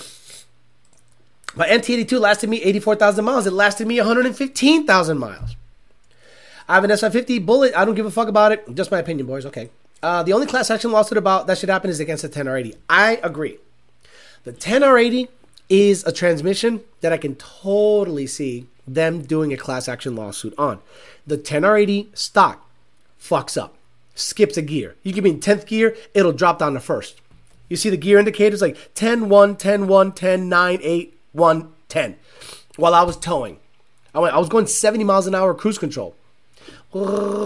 My MT-82 lasted me 84,000 miles. It lasted me 115,000 miles. I have an S550 Bullet. I don't give a fuck about it. Just my opinion, boys. Okay. The only class action lawsuit about that should happen is against the 10R80. I agree. The 10R80 is a transmission that I can totally see them doing a class action lawsuit on. The 10R80 stock fucks up, skips a gear. You give me 10th gear, it'll drop down to first. You see the gear indicators like 10, 1, 10, 1, 10, 9, 8, 1, 10. While I was towing. I was going 70 miles an hour cruise control. I'm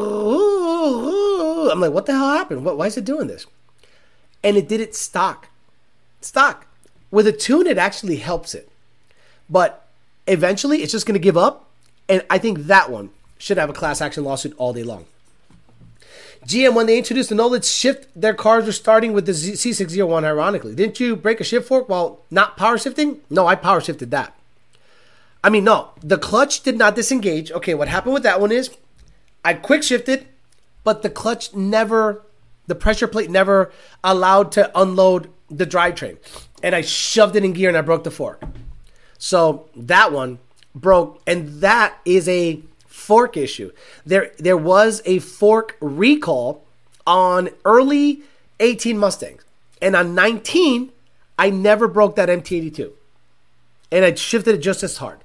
like, what the hell happened? Why is it doing this? And it did it stock. Stock. With a tune, it actually helps it. But eventually, it's just going to give up. And I think that one should have a class action lawsuit all day long. GM, when they introduced the no-lit shift, their cars were starting with the C601, ironically. Didn't you break a shift fork while not power shifting? No, I power shifted that. I mean, no, the clutch did not disengage. Okay, what happened with that one is I quick shifted, but the pressure plate never allowed to unload the drivetrain. And I shoved it in gear and I broke the fork. So that one broke, and that is a fork issue. There was a fork recall on early 18 Mustangs. And on 19, I never broke that MT-82. And I shifted it just as hard.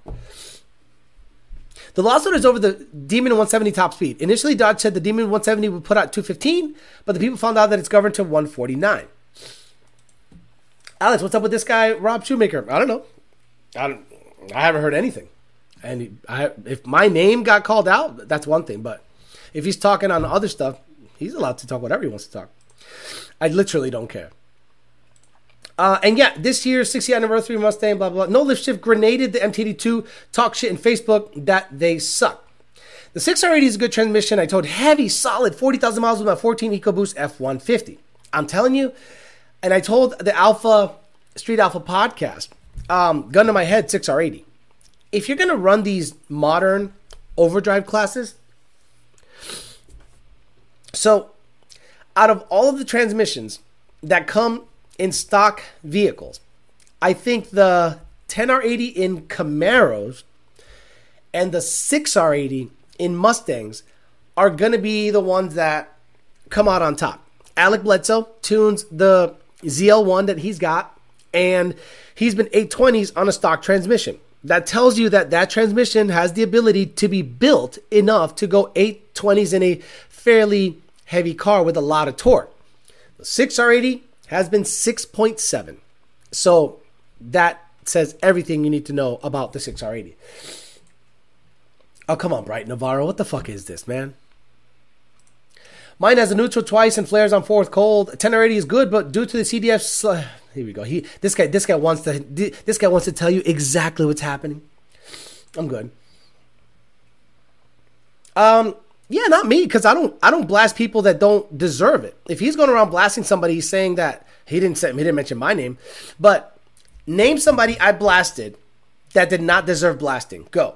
The lawsuit is over the Demon 170 top speed. Initially, Dodge said the Demon 170 would put out 215, but the people found out that it's governed to 149. Alex, what's up with this guy, Rob Shoemaker? I don't know. I haven't heard anything. And if my name got called out, that's one thing. But if he's talking on other stuff, he's allowed to talk whatever he wants to talk. I literally don't care. And yeah, this year's 60th anniversary Mustang, blah, blah, blah. No Lift Shift grenaded the MT-82, talk shit in Facebook that they suck. The 6R80 is a good transmission. I towed heavy, solid 40,000 miles with my 14 EcoBoost F-150. I'm telling you, and I told the Street Alpha podcast, gun to my head, 6R80. If you're going to run these modern overdrive classes, so out of all of the transmissions that come in stock vehicles, I think the 10R80 in Camaros and the 6R80 in Mustangs are going to be the ones that come out on top. Alec Bledsoe tunes the ZL1 that he's got, and he's been 820s on a stock transmission. That tells you that that transmission has the ability to be built enough to go 820s in a fairly heavy car with a lot of torque. The 6R80 has been 6.7. So that says everything you need to know about the 6R80. Oh, come on, Bright Navarro. What the fuck is this, man? Mine has a neutral twice and flares on fourth cold. 10R80 is good, but due to the CDF... Here we go. This guy wants to tell you exactly what's happening. I'm good. Yeah, not me, because I don't blast people that don't deserve it. If he's going around blasting somebody, he's saying that he didn't mention my name, but name somebody I blasted that did not deserve blasting. Go.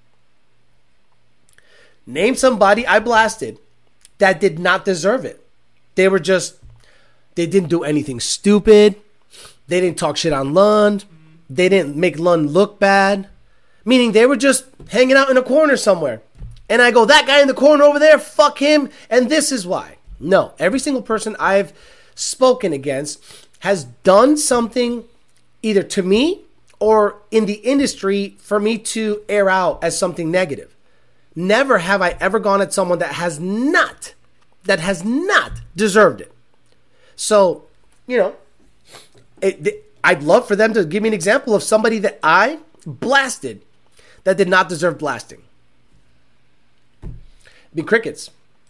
Name somebody I blasted that did not deserve it. They didn't do anything stupid. They didn't talk shit on Lund. They didn't make Lund look bad. Meaning they were just hanging out in a corner somewhere. And I go, that guy in the corner over there, fuck him, and this is why. No, every single person I've spoken against has done something either to me or in the industry for me to air out as something negative. Never have I ever gone at someone that has not deserved it. So, I'd love for them to give me an example of somebody that I blasted that did not deserve blasting. Be crickets.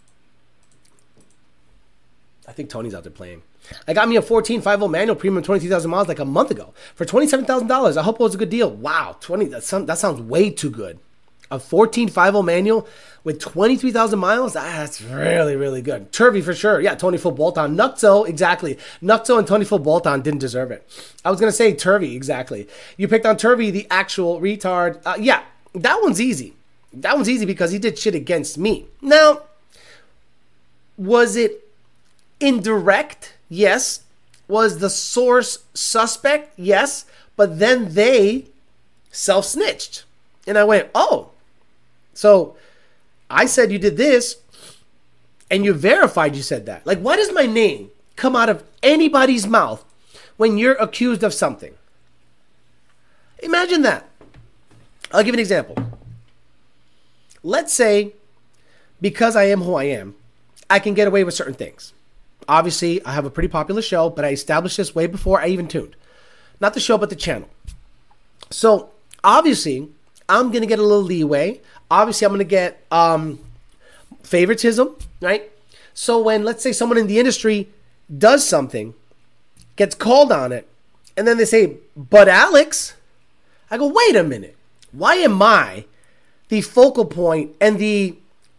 I think Tony's out there playing. I got me a 14.50 manual premium 23,000 miles like a month ago for $27,000. I hope it was a good deal. Wow, that sounds way too good. A 14.50 manual with 23,000 miles? That's really, really good. Turvey for sure. Yeah, Tony Full Bolt-On. Nuxo, exactly. Nuxo and Tony Full Bolt-On didn't deserve it. I was going to say Turvey, exactly. You picked on Turvey, the actual retard. Yeah, that one's easy. That one's easy because he did shit against me. Now, was it indirect? Yes. Was the source suspect? Yes. But then they self-snitched. And I went, oh. So I said you did this and you verified you said that. Like, why does my name come out of anybody's mouth when you're accused of something? Imagine that. I'll give you an example. Let's say, because I am who I am, I can get away with certain things. Obviously, I have a pretty popular show, but I established this way before I even tuned. Not the show, but the channel. So, obviously, I'm going to get a little leeway. Obviously, I'm going to get favoritism, right? So when, let's say, someone in the industry does something, gets called on it, and then they say, but Alex, I go, wait a minute. Why am I the focal point and the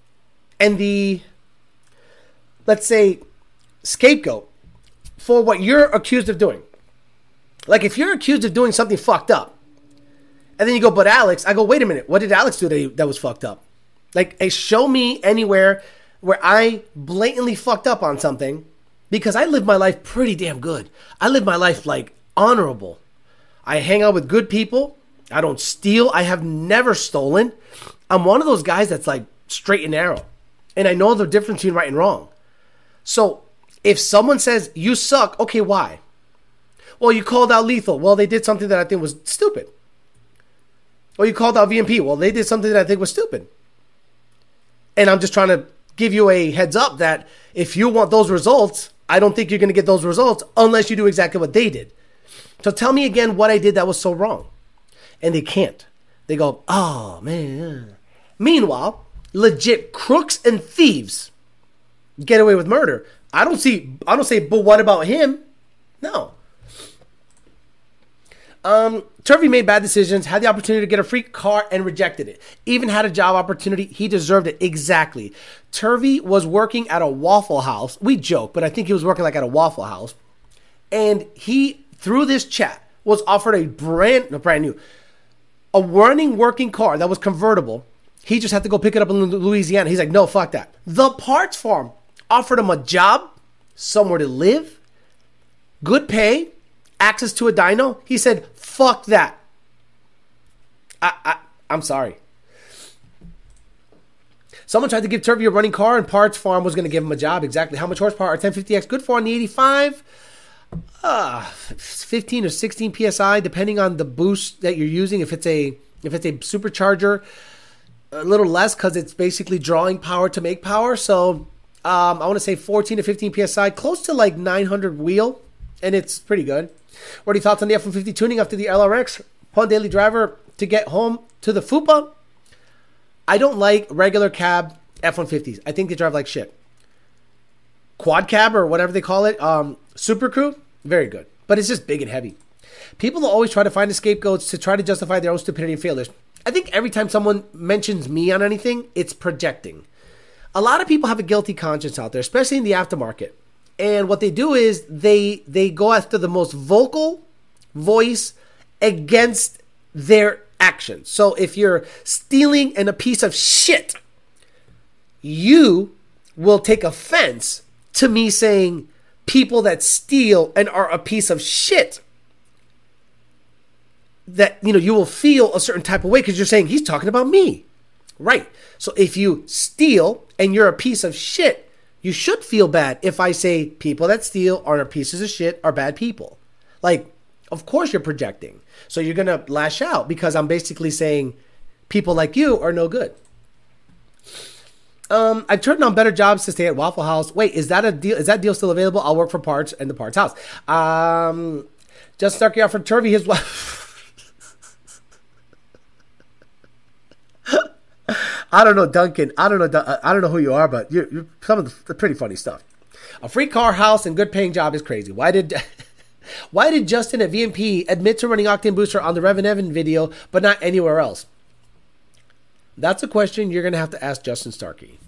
let's say scapegoat for what you're accused of doing? Like, if you're accused of doing something fucked up and then you go, but Alex, I go, wait a minute, what did Alex do that was fucked up? Like, show me anywhere where I blatantly fucked up on something, because I live my life pretty damn good. I live my life like honorable. I hang out with good people. I don't steal. I have never stolen. I'm one of those guys that's like straight and narrow. And I know the difference between right and wrong. So if someone says, you suck, okay, why? Well, you called out Lethal. Well, they did something that I think was stupid. Or you called out VMP. Well, they did something that I think was stupid. And I'm just trying to give you a heads up that if you want those results, I don't think you're going to get those results unless you do exactly what they did. So tell me again what I did that was so wrong. And they can't. They go, oh, man. Meanwhile, legit crooks and thieves get away with murder. I don't say, but what about him? No. Turvey made bad decisions, had the opportunity to get a free car and rejected it. Even had a job opportunity. He deserved it. Exactly. Turvey was working at a Waffle House. We joke, but I think he was working like at a Waffle House. And he, through this chat, was offered a brand new, a running working car that was convertible. He just had to go pick it up in Louisiana. He's like, no, fuck that. The Parts Farm offered him a job, somewhere to live, good pay, access to a dyno. He said, fuck that. I'm sorry. Someone tried to give Turvey a running car and Parts Farm was going to give him a job. Exactly. How much horsepower are 1050X good for on the 85? 15 or 16 PSI, depending on the boost that you're using. If it's a supercharger, a little less because it's basically drawing power to make power. So I want to say 14 to 15 PSI, close to like 900 wheel, and it's pretty good. What are your thoughts on the F-150 tuning after the LRX? Upon daily driver to get home to the FUPA? I don't like regular cab F-150s. I think they drive like shit. Quad cab or whatever they call it, Super Crew, very good. But it's just big and heavy. People will always try to find scapegoats to try to justify their own stupidity and failures. I think every time someone mentions me on anything, it's projecting. a lot of people have a guilty conscience out there, especially in the aftermarket. And what they do is they go after the most vocal voice against their actions. So if you're stealing and a piece of shit, you will take offense to me saying people that steal and are a piece of shit. That, you will feel a certain type of way because you're saying he's talking about me. Right. So if you steal and you're a piece of shit, you should feel bad if I say people that steal are pieces of shit are bad people. Like, of course you're projecting. So you're going to lash out because I'm basically saying people like you are no good. I've turned on better jobs to stay at Waffle House. Wait, is that a deal? Is that deal still available? I'll work for Parts and the Parts House. Just Starkey out for Turvey, his wife. I don't know, Duncan. I don't know who you are, but you're some of the pretty funny stuff. A free car, house, and good paying job is crazy. Why did Justin at VMP admit to running Octane Booster on the Rev and Evan video, but not anywhere else? That's a question you're going to have to ask Justin Starkey.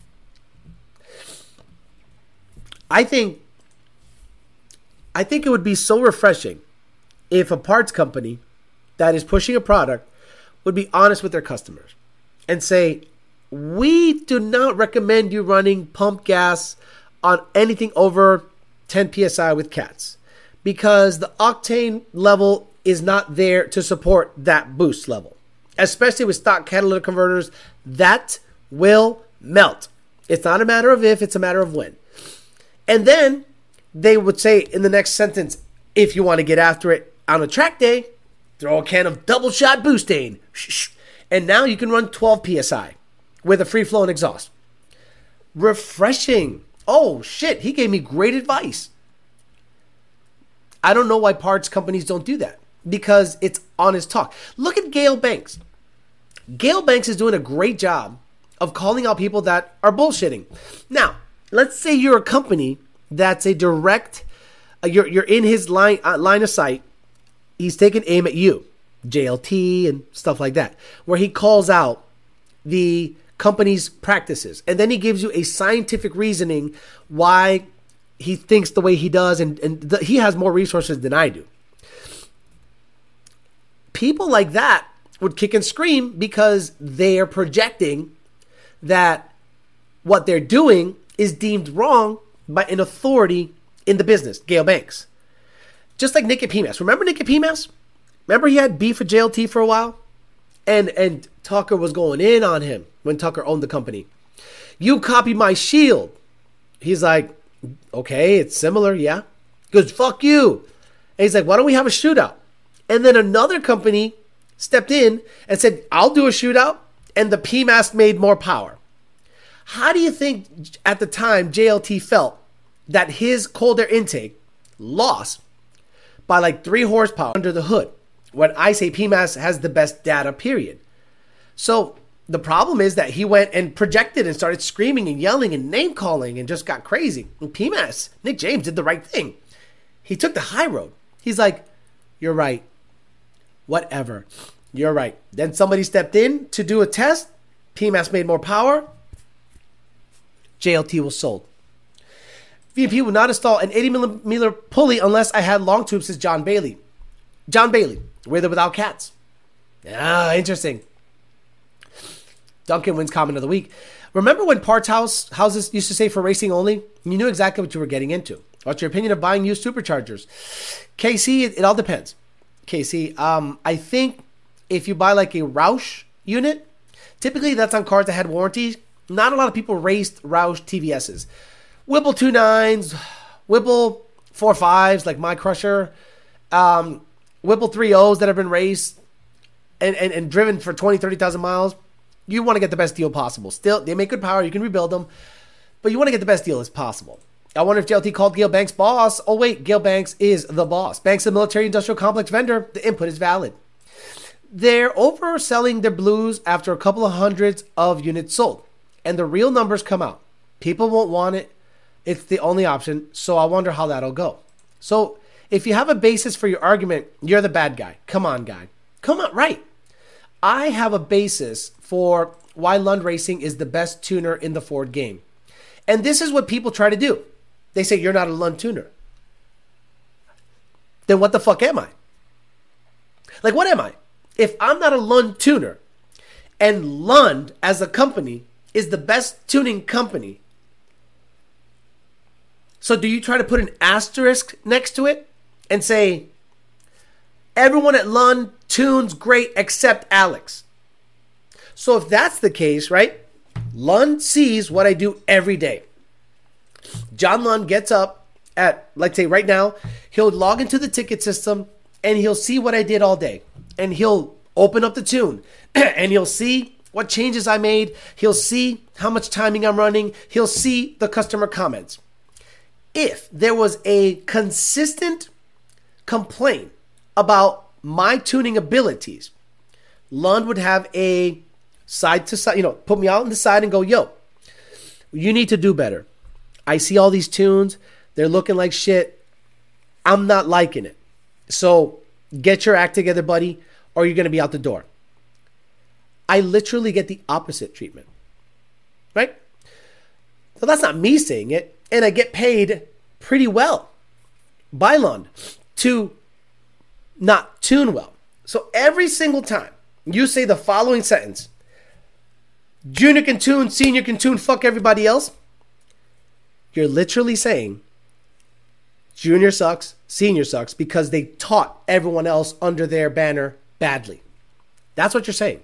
I think it would be so refreshing if a parts company that is pushing a product would be honest with their customers and say, we do not recommend you running pump gas on anything over 10 PSI with cats because the octane level is not there to support that boost level. Especially with stock catalytic converters, that will melt. It's not a matter of if, it's a matter of when. And then they would say in the next sentence, if you want to get after it on a track day, throw a can of double shot boostane. And now you can run 12 PSI with a free flowing exhaust. Refreshing. Oh shit, he gave me great advice. I don't know why parts companies don't do that because it's honest talk. Look at Gale Banks. Gale Banks is doing a great job of calling out people that are bullshitting. Now, let's say you're a company that's a direct, you're in his line of sight. He's taking aim at you, JLT and stuff like that, where he calls out the company's practices. And then he gives you a scientific reasoning why he thinks the way he does. And he has more resources than I do. People like that would kick and scream because they are projecting that what they're doing is deemed wrong by an authority in the business, Gale Banks. Just like Nick at PMAS. Remember Nick at PMAS? Remember he had beef with JLT for a while? And Tucker was going in on him when Tucker owned the company. You copy my shield. He's like, okay, it's similar, yeah. He goes, fuck you. And he's like, why don't we have a shootout? And then another company stepped in and said, I'll do a shootout. And the PMAS made more power. How do you think at the time JLT felt that his cold air intake lost by like 3 horsepower under the hood when I say PMAS has the best data, period? So the problem is that he went and projected and started screaming and yelling and name calling and just got crazy. And PMAS, Nick James, did the right thing. He took the high road. He's like, you're right. Whatever. You're right. Then somebody stepped in to do a test. PMAS made more power. JLT was sold. VP would not install an 80 millimeter pulley unless I had long tubes, says John Bailey. John Bailey, with or without cats. Ah, interesting. Duncan wins comment of the week. Remember when parts houses used to say for racing only? You knew exactly what you were getting into. What's your opinion of buying used superchargers? KC, it all depends. KC, I think if you buy like a Roush unit, typically that's on cars that had warranties. Not a lot of people raced Roush TVSs. Whipple 2.9s, Whipple 4.5s like my Crusher, Whipple 3.0s that have been raced and driven for 20, 30,000 miles. You want to get the best deal possible. Still, they make good power. You can rebuild them, but you want to get the best deal as possible. I wonder if JLT called Gale Banks boss. Oh, wait, Gale Banks is the boss. Banks is a military-industrial complex vendor. The input is valid. They're overselling their blues after a couple of hundreds of units sold, and the real numbers come out. People won't want it. It's the only option, so I wonder how that'll go. So if you have a basis for your argument, you're the bad guy. Come on, guy. Come on, right. I have a basis for why Lund Racing is the best tuner in the Ford game. And this is what people try to do. They say, you're not a Lund tuner. Then what the fuck am I? Like, what am I? If I'm not a Lund tuner, and Lund as a company is the best tuning company, so do you try to put an asterisk next to it and say, everyone at Lund tunes great except Alex? So if that's the case, right? Lund sees what I do every day. John Lund gets up at, let's say right now, he'll log into the ticket system and he'll see what I did all day. And he'll open up the tune and he'll see what changes I made. He'll see how much timing I'm running. He'll see the customer comments. If there was a consistent complaint about my tuning abilities, Lund would have a side to side, put me out on the side and go, yo, you need to do better. I see all these tunes. They're looking like shit. I'm not liking it. So get your act together, buddy, or you're going to be out the door. I literally get the opposite treatment, right? So that's not me saying it. And I get paid pretty well by Lund to not tune well. So every single time you say the following sentence, junior can tune, senior can tune, fuck everybody else, you're literally saying junior sucks, senior sucks, because they taught everyone else under their banner badly. That's what you're saying.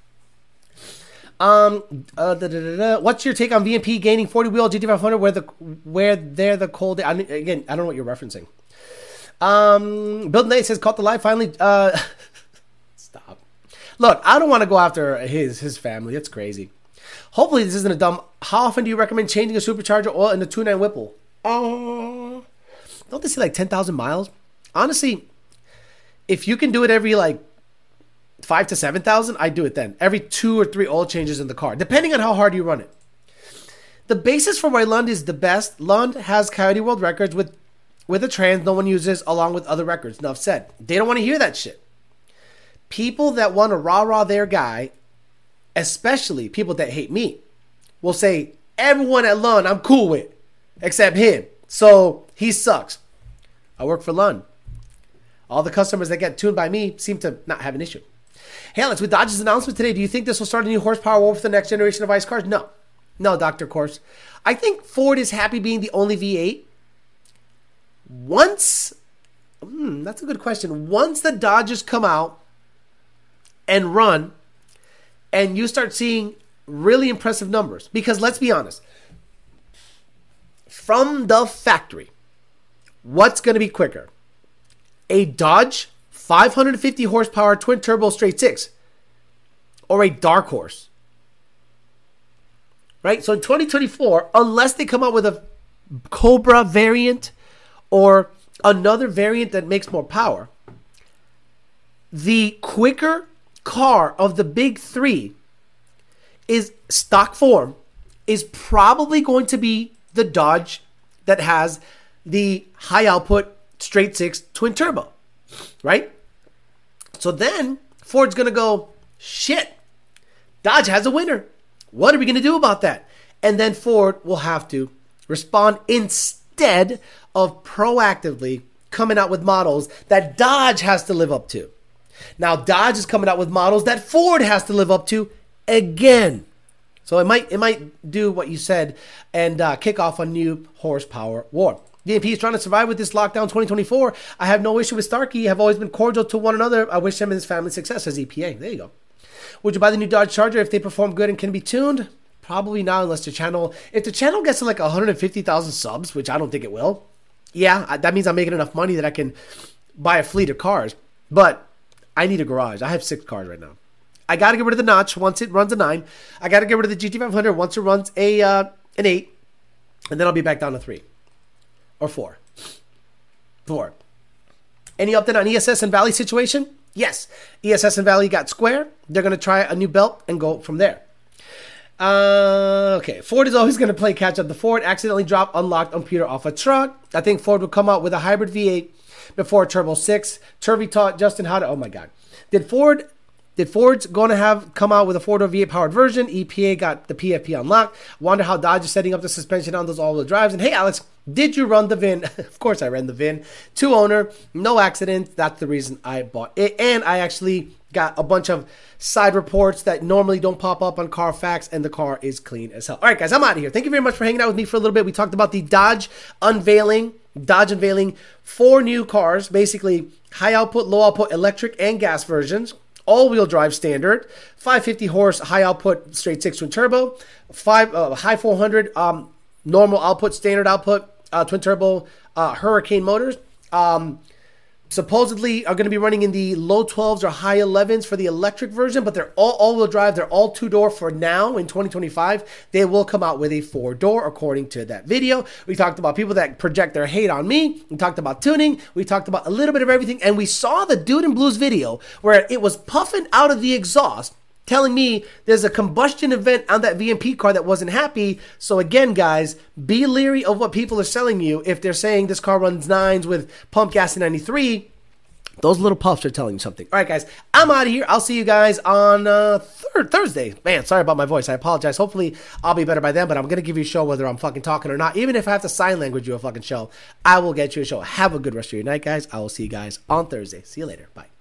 What's your take on VMP gaining 40 wheel GT500 where they're the cold? Again, I don't know what you're referencing. Bill Knight says, caught the live finally. Stop. Look, I don't want to go after his family. It's crazy. Hopefully this isn't a dumb. How often do you recommend changing a supercharger oil in the 2.9 Whipple? Don't they say like 10,000 miles? Honestly, if you can do it every 5 to 7,000, I do it then. Every 2 or 3 oil changes in the car, depending on how hard you run it. The basis for why Lund is the best, Lund has Coyote World records with a trans no one uses along with other records. Enough said. They don't want to hear that shit. People that want to rah-rah their guy, especially people that hate me, will say, everyone at Lund I'm cool with, except him. So he sucks. I work for Lund. All the customers that get tuned by me seem to not have an issue. Hey, Alex, with Dodge's announcement today, do you think this will start a new horsepower war for the next generation of ICE cars? No. No, Dr. Course. I think Ford is happy being the only V8. That's a good question. Once the Dodges come out and run, and you start seeing really impressive numbers, because let's be honest, from the factory, what's going to be quicker? A Dodge 550 horsepower twin turbo straight six, or a Dark Horse, right? So in 2024, unless they come out with a Cobra variant or another variant that makes more power, the quicker car of the big three is stock form is probably going to be the Dodge that has the high output straight six twin turbo, right? So then Ford's going to go, shit, Dodge has a winner. What are we going to do about that? And then Ford will have to respond instead of proactively coming out with models that Dodge has to live up to. Now Dodge is coming out with models that Ford has to live up to again. So it might do what you said and kick off a new horsepower war. DMP is trying to survive with this lockdown 2024. I have no issue with Starkey. Have always been cordial to one another. I wish him and his family success, says EPA. There you go. Would you buy the new Dodge Charger if they perform good and can be tuned? Probably not, unless if the channel gets to 150,000 subs, which I don't think it will. Yeah, that means I'm making enough money that I can buy a fleet of cars. But I need a garage. I have 6 cars right now. I got to get rid of the Notch once it runs a 9. I got to get rid of the GT500 once it runs an 8. And then I'll be back down to 3. Or 4. Any update on ESS and Valley situation? Yes. ESS and Valley got square. They're going to try a new belt and go from there. Okay. Ford is always going to play catch up. The Ford accidentally dropped unlocked computer off a truck. I think Ford will come out with a hybrid V8 before Turbo 6. Turvey taught Justin how to... Oh, my God. Did Ford Did Ford's going to come out with a four-door V8 powered version? EPA got the PFP unlocked. Wonder how Dodge is setting up the suspension on those all-wheel drives. And hey, Alex, did you run the VIN? Of course I ran the VIN. 2-owner, no accident. That's the reason I bought it. And I actually got a bunch of side reports that normally don't pop up on Carfax, and the car is clean as hell. All right, guys, I'm out of here. Thank you very much for hanging out with me for a little bit. We talked about the Dodge unveiling 4 new cars, basically high output, low output, electric and gas versions. All-wheel drive standard, 550 horse, high output, straight 6 twin turbo, high 400 normal output, standard output, twin turbo, Hurricane motors. Supposedly are going to be running in the low 12s or high 11s for the electric version, but they're all-wheel drive. They're all 2-door for now in 2025. They will come out with a 4-door according to that video. We talked about people that project their hate on me. We talked about tuning. We talked about a little bit of everything, and we saw the Dude in Blues video where it was puffing out of the exhaust, telling me there's a combustion event on that VMP car that wasn't happy. So again, guys, be leery of what people are selling you. If they're saying this car runs 9s with pump gas in 93, those little puffs are telling you something. All right, guys, I'm out of here. I'll see you guys on Thursday. Man, sorry about my voice. I apologize. Hopefully, I'll be better by then, but I'm going to give you a show whether I'm fucking talking or not. Even if I have to sign language you a fucking show, I will get you a show. Have a good rest of your night, guys. I will see you guys on Thursday. See you later. Bye.